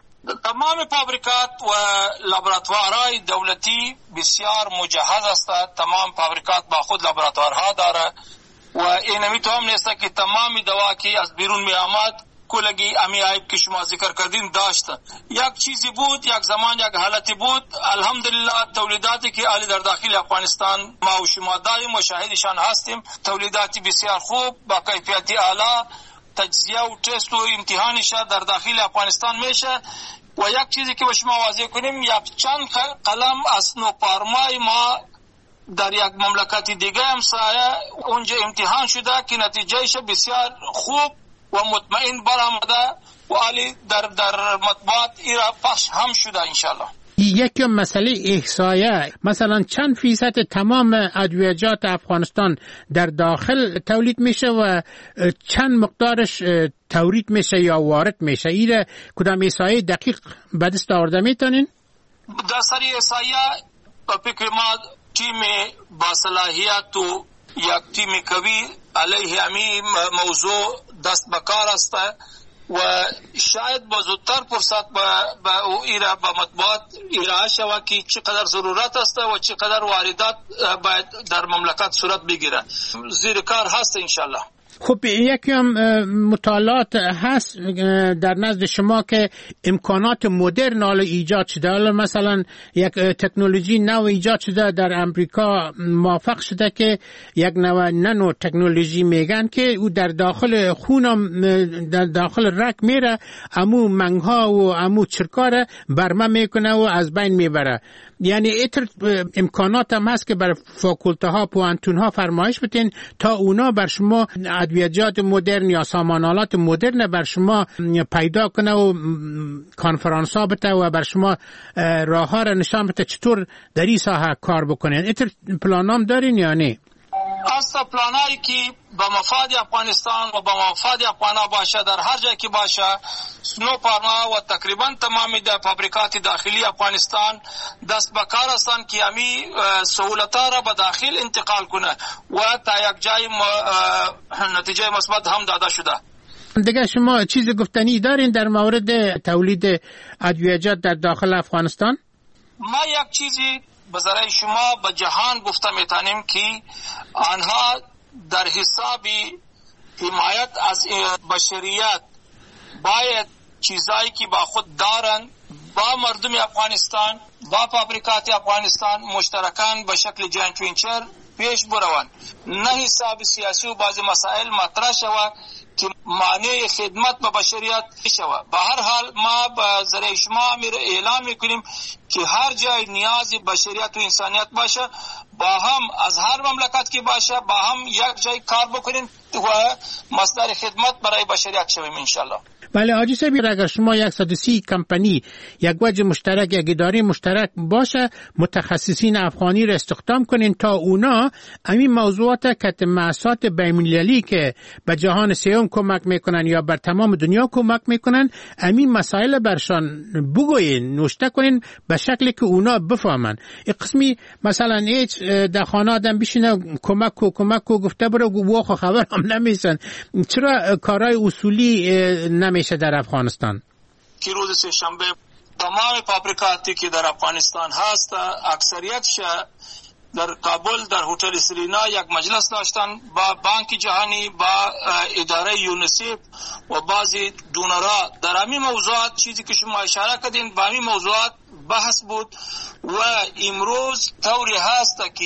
تمام فابریکات و لابراتوارهای دولتی بسیار مجهز است. تمام فابریکات با خود لابراتوارها داره و این میتونم نیست که تمام دوا که از بیرون می آمد کلگی امی عیب که شما ذکر کردین داشت. یک چیزی بود، یک زمان یک حالتی بود. الحمدلله تولیداتی که علی در داخل افغانستان ما و شما داریم و شاهدشان هستیم، تولیداتی بسیار خوب با کیفیتی اعلی، تجزیه و تست و امتحانش در داخل افغانستان میشه. و یک چیزی که به شما واضح کنیم، یک چند قلم از نوپارمای ما در یک مملکت دیگه همسایه اونجا امتحان شده که نتیجهش بسیار خوب و مطمئن برآمده و علی در مطبوعات ایرا پخش هم شده انشالله. یکی مسئله احصایه، مثلا چند فیصد تمام ادویجات افغانستان در داخل تولید میشه و چند مقدارش تورید میشه یا وارد میشه؟ ایره کدام احصایه دقیق به دست آورده میتونین؟ در سری احصایه فکر ما تیم با صلاحیت و یک تیم قوی علیه همین موضوع دست بکار است و شاید با زودتر فرصت به ایرا به مطبوعات ارائه شود که چقدر ضرورت است و چقدر واردات باید در مملکت صورت بگیره. زیر کار هست انشالله. خب یکی هم مطالعات هست در نزد شما که امکانات مدرن حالا ایجاد شده، حالا مثلا یک تکنولوژی نو ایجاد شده در امریکا، موفق شده که یک نانو تکنولوژی میگن که او در داخل خونم در داخل رگ میره، امو منگها و امو چرکار برمه میکنه و از بین میبره. یعنی ایتر امکانات هم هست که بر فاکولته ها پوانتون ها فرمایش بتین تا اونا بر شما ادویجات مدرن یا سامانالات مدرن بر شما پیدا کنه و کانفرانس ها بته و بر شما راه ها را نشان بته چطور در این ساحه کار بکنین. ایتر پلانام دارین یا نه؟ اصلا پلانایی که با مفاد افغانستان و با مفاد افغانا باشه در هر جای که باشه، سنو پارما و تقریبا تمامی در فابریکات داخلی افغانستان دست بکار هستند که همی سهولت‌ها را به داخل انتقال کنه و تا یک جای نتیجه مثبت هم داده شده. دیگه شما چیز گفتنی دارین در مورد تولید ادویه‌جات در داخل افغانستان؟ ما یک چیزی بذرای شما به جهان گفته میتونیم که آنها در حساب حمایت از بشریت باید چیزایی که با خود دارن با مردم افغانستان با فابریکات افغانستان مشترکان به شکل جوینت وینچر پیش بروند، نه حساب سیاسی و بعضی مسائل مطرح شود که مانع خدمت به بشریت شود. به هر حال ما به ذریعه شما اعلام میکنیم که هر جای نیازی بشریت و انسانیت باشه با هم از هر مملکت که باشه با هم یک جای کار بکنیم و مصدر خدمت برای بشریت شویم انشالله. بله حاجی صاحب، اگر شما 130 کمپانی یک وجه مشترک یک اداره مشترک باشه متخصصین افغانی را استخدام کنین تا اونا همین موضوعات کتمعصات بین‌المللی که به جهان سوم کمک میکنن یا بر تمام دنیا کمک میکنن همین مسائل برشان بگوین نوشته کنین به شکلی که اونا بفهمن. این قسمی مثلا هیچ در خانه آدم بشینه کمک کو گفته برو و خبر هم نمیسن. چرا کارهای اصولی نمیشه در افغانستان؟ که روز سه‌شنبه تمام فابریکاتی که در افغانستان هست اکثریتش در کابل در هتل سرینا یک مجلس داشتن با بانک جهانی با اداره یونیسف و بعضی دونرها در همین موضوعات چیزی که شما اشاره کردین با همین موضوعات بحث بود و امروز طوری هست که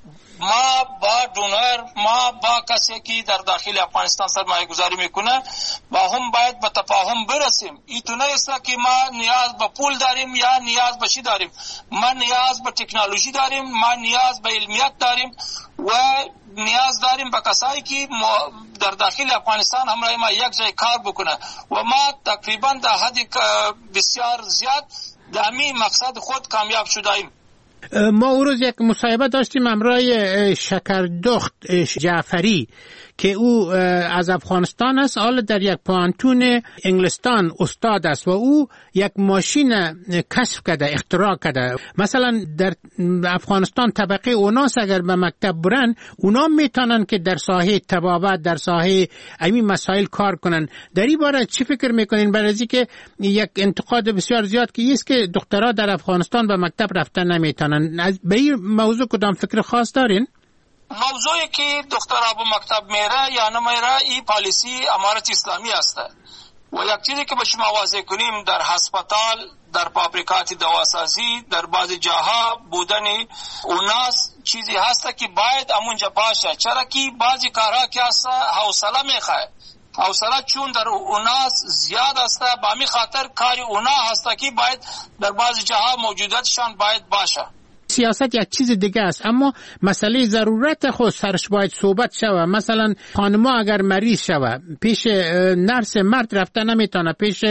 ما با دونر ما با کسی که در داخل افغانستان سرمایه گذاری میکنه با هم باید به تفاهم برسیم. این تو نیست که ما نیاز به پول داریم یا نیاز به چی داریم، ما نیاز به تکنولوژی داریم، ما نیاز به علمیت داریم و نیاز داریم به کسایی که در داخل افغانستان همراه ما یک جای کار بکنه و ما تقریبا در حد بسیار زیاد در همین مقصد خود کامیاب شدیم. ما او روز یک مصاحبه داشتیم همراه شکردخت جعفری که او از افغانستان است، حالا در یک پانتون انگلستان استاد است و او یک ماشین کشف کرده اختراع کرده. مثلا در افغانستان طبقه اوناس اگر به مکتب برن اونا میتونن که در ساحه طبابت در ساحه همین مسائل کار کنن. در این باره چی فکر میکنین؟ برای از که یک انتقاد بسیار زیاد که است که دخترها در افغانستان به مکتب رفتن نمیتونن، به این موضوع کدام فکر خاص دارین؟ موضوعی که دخترها به مکتب میره یا نمیره این پالیسی امارت اسلامی است و یک چیزی که به شما واضح کنیم در هسپتال در فابریکات دواسازی در بعضی جاها بودن اوناس چیزی هست که باید امونجا باشه، چرا که بعضی کارها که هست حوصله میخواه حوصله چون در اوناس زیاد است به همین خاطر کاری اونا هست که باید در بعضی جاها موجوداتشان باید باشه. سیاست یک چیز دیگه است، اما مسئله ضرورت خود سرش باید صحبت شود. مثلا خانما اگر مریض شود پیش نرس مرد رفته نمیتونه، پیش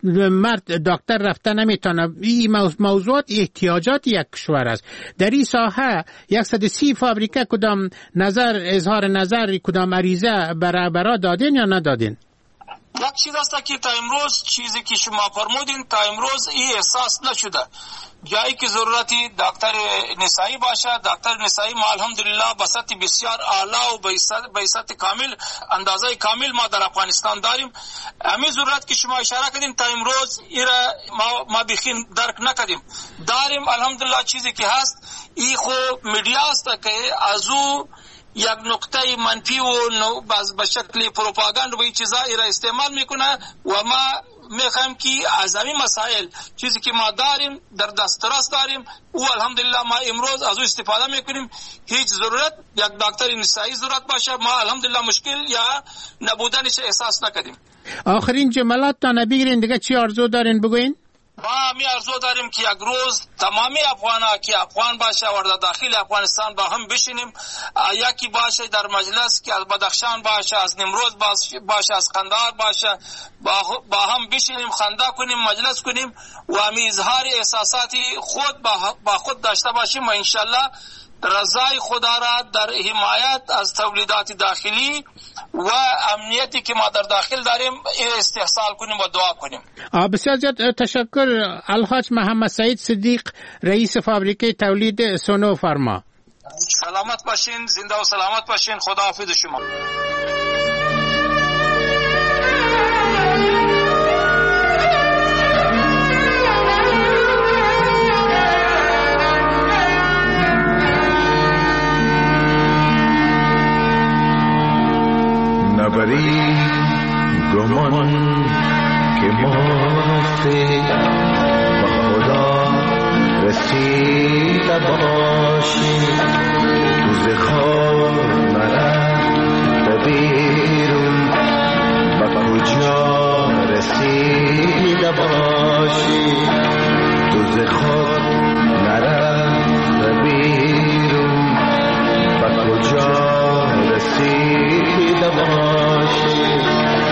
مرد دکتر رفته نمیتونه. این موضوعات احتیاجات یک کشور است. در این ساحه 130 فابریکه کدام اظهار نظر کدام عریضه برا دادین یا ندادین؟ یک چیز است که تا امروز چیزی که شما فرمودین تا امروز این احساس نشده. جایی که ضرورتی دکتر نسایی باشه دکتر نسایی ما الحمدلله به سطح بسیار اعلی و به سطح کامل اندازه کامل ما در افغانستان داریم. همین ضرورت که شما اشاره کردین تا امروز ایرا ما بخین درک نکردیم داریم. الحمدلله چیزی که هست این خو میډیا است که از او یک نقطه منفی و به شکل پروپاگاند و این چیزا ایرا استعمال میکنه و ما میخوایم که از همین مسائل چیزی که ما داریم در دسترس داریم او الحمدلله ما امروز از او استفاده میکنیم. هیچ ضرورت یک دکتر نسایی ضرورت باشه ما الحمدلله مشکل یا نبودنش احساس نکردیم. آخرین جملات تا نبیگرین دیگه چی آرزو دارین بگوین؟ ما همی آرزو داریم که یک روز تمامی افغان‌ها که افغان باشه و در داخل افغانستان با هم بشینیم، یکی باشه در مجلس که از بدخشان باشه از نمروز باشه از قندهار باشه با هم بشینیم خنده کنیم مجلس کنیم و همی اظهار احساساتی خود با خود داشته باشیم و انشالله رضای خدا را در حمایت از تولیدات داخلی و امنیتی که ما در داخل داریم استحصال کنیم و دعا کنیم. بسیار زیاد تشکر الحاج محمد سعید صدیق رئیس فابریکه تولید سونو فارما. سلامت باشین، زنده و سلامت باشین. خدا حافظ شما. گمان که مفتی با خدا رسیده باشی تو ز خواب نرفته بیرون با کجا رسیده باشی تو ز خواب نرفته بیرون با کجا رسیده باشی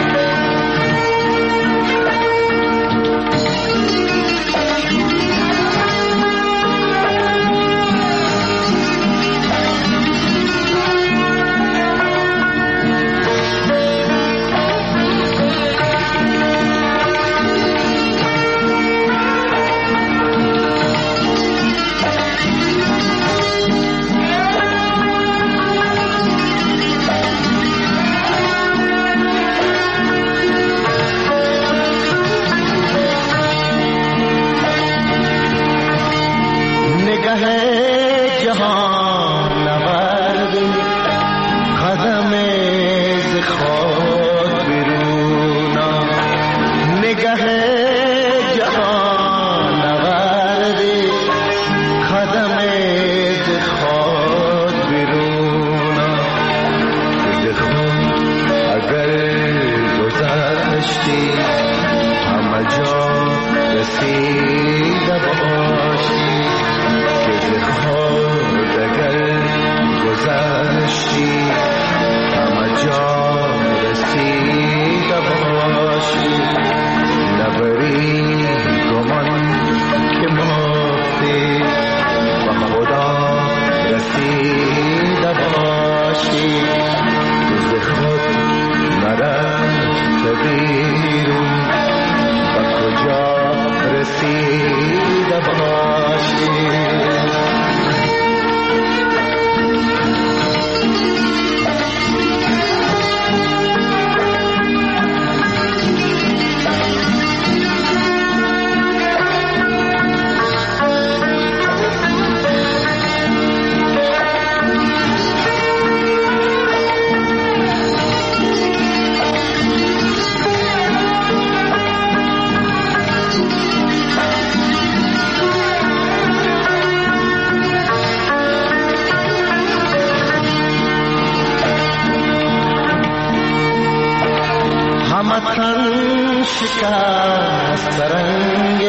شکست رنگ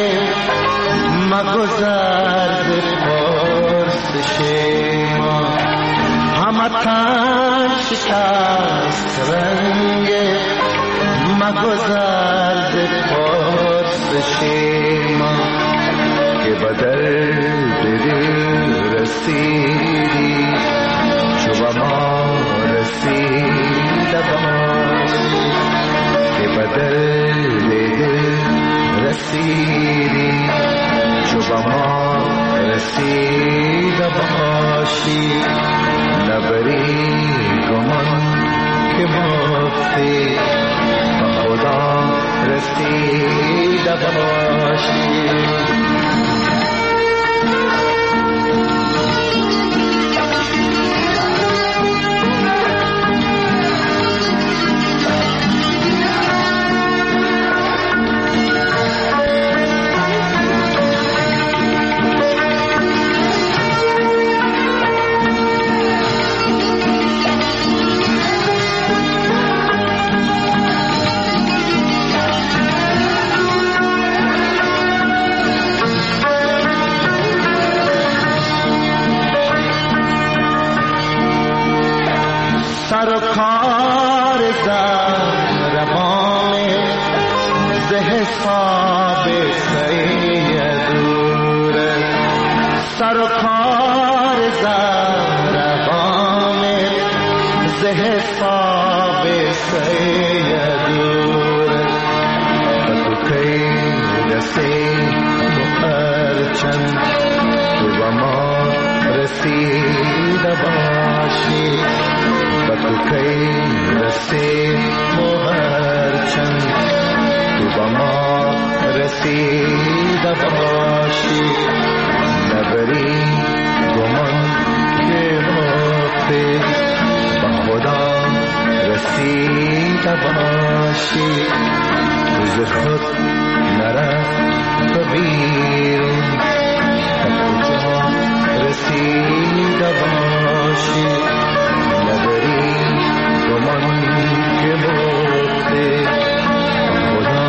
مگذر به پرسش ما همتن شکست رنگ مگذر به پرسش ما که بدل دل رسیدی چو به ما رسیده باشی که بدل رسیدی چو به ما رسیده باشی نبری گمان که مفتی به خدا رسیده باشی سر و کار زهربان ز حساب سیدور سر و کار زهربان ز حساب سیدور تو کی رسی مخرچن تو با ما رسیده باشی تو کی رسی مهرچند تو با ما رسیده باشی نبری گمان که مفتی با خدا رسیده باشی روز خود نرفت بیرون به کجا رسیده باشی نداری گمان که مرده خدا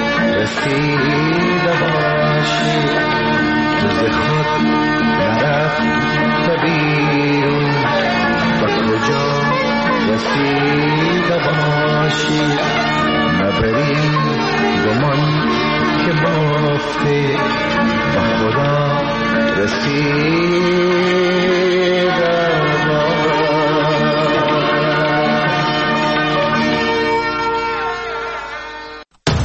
رسیده باشی روز خود نرفت بیرون به کجا رسیده باشی نبری گمان که بافته به خدا رسید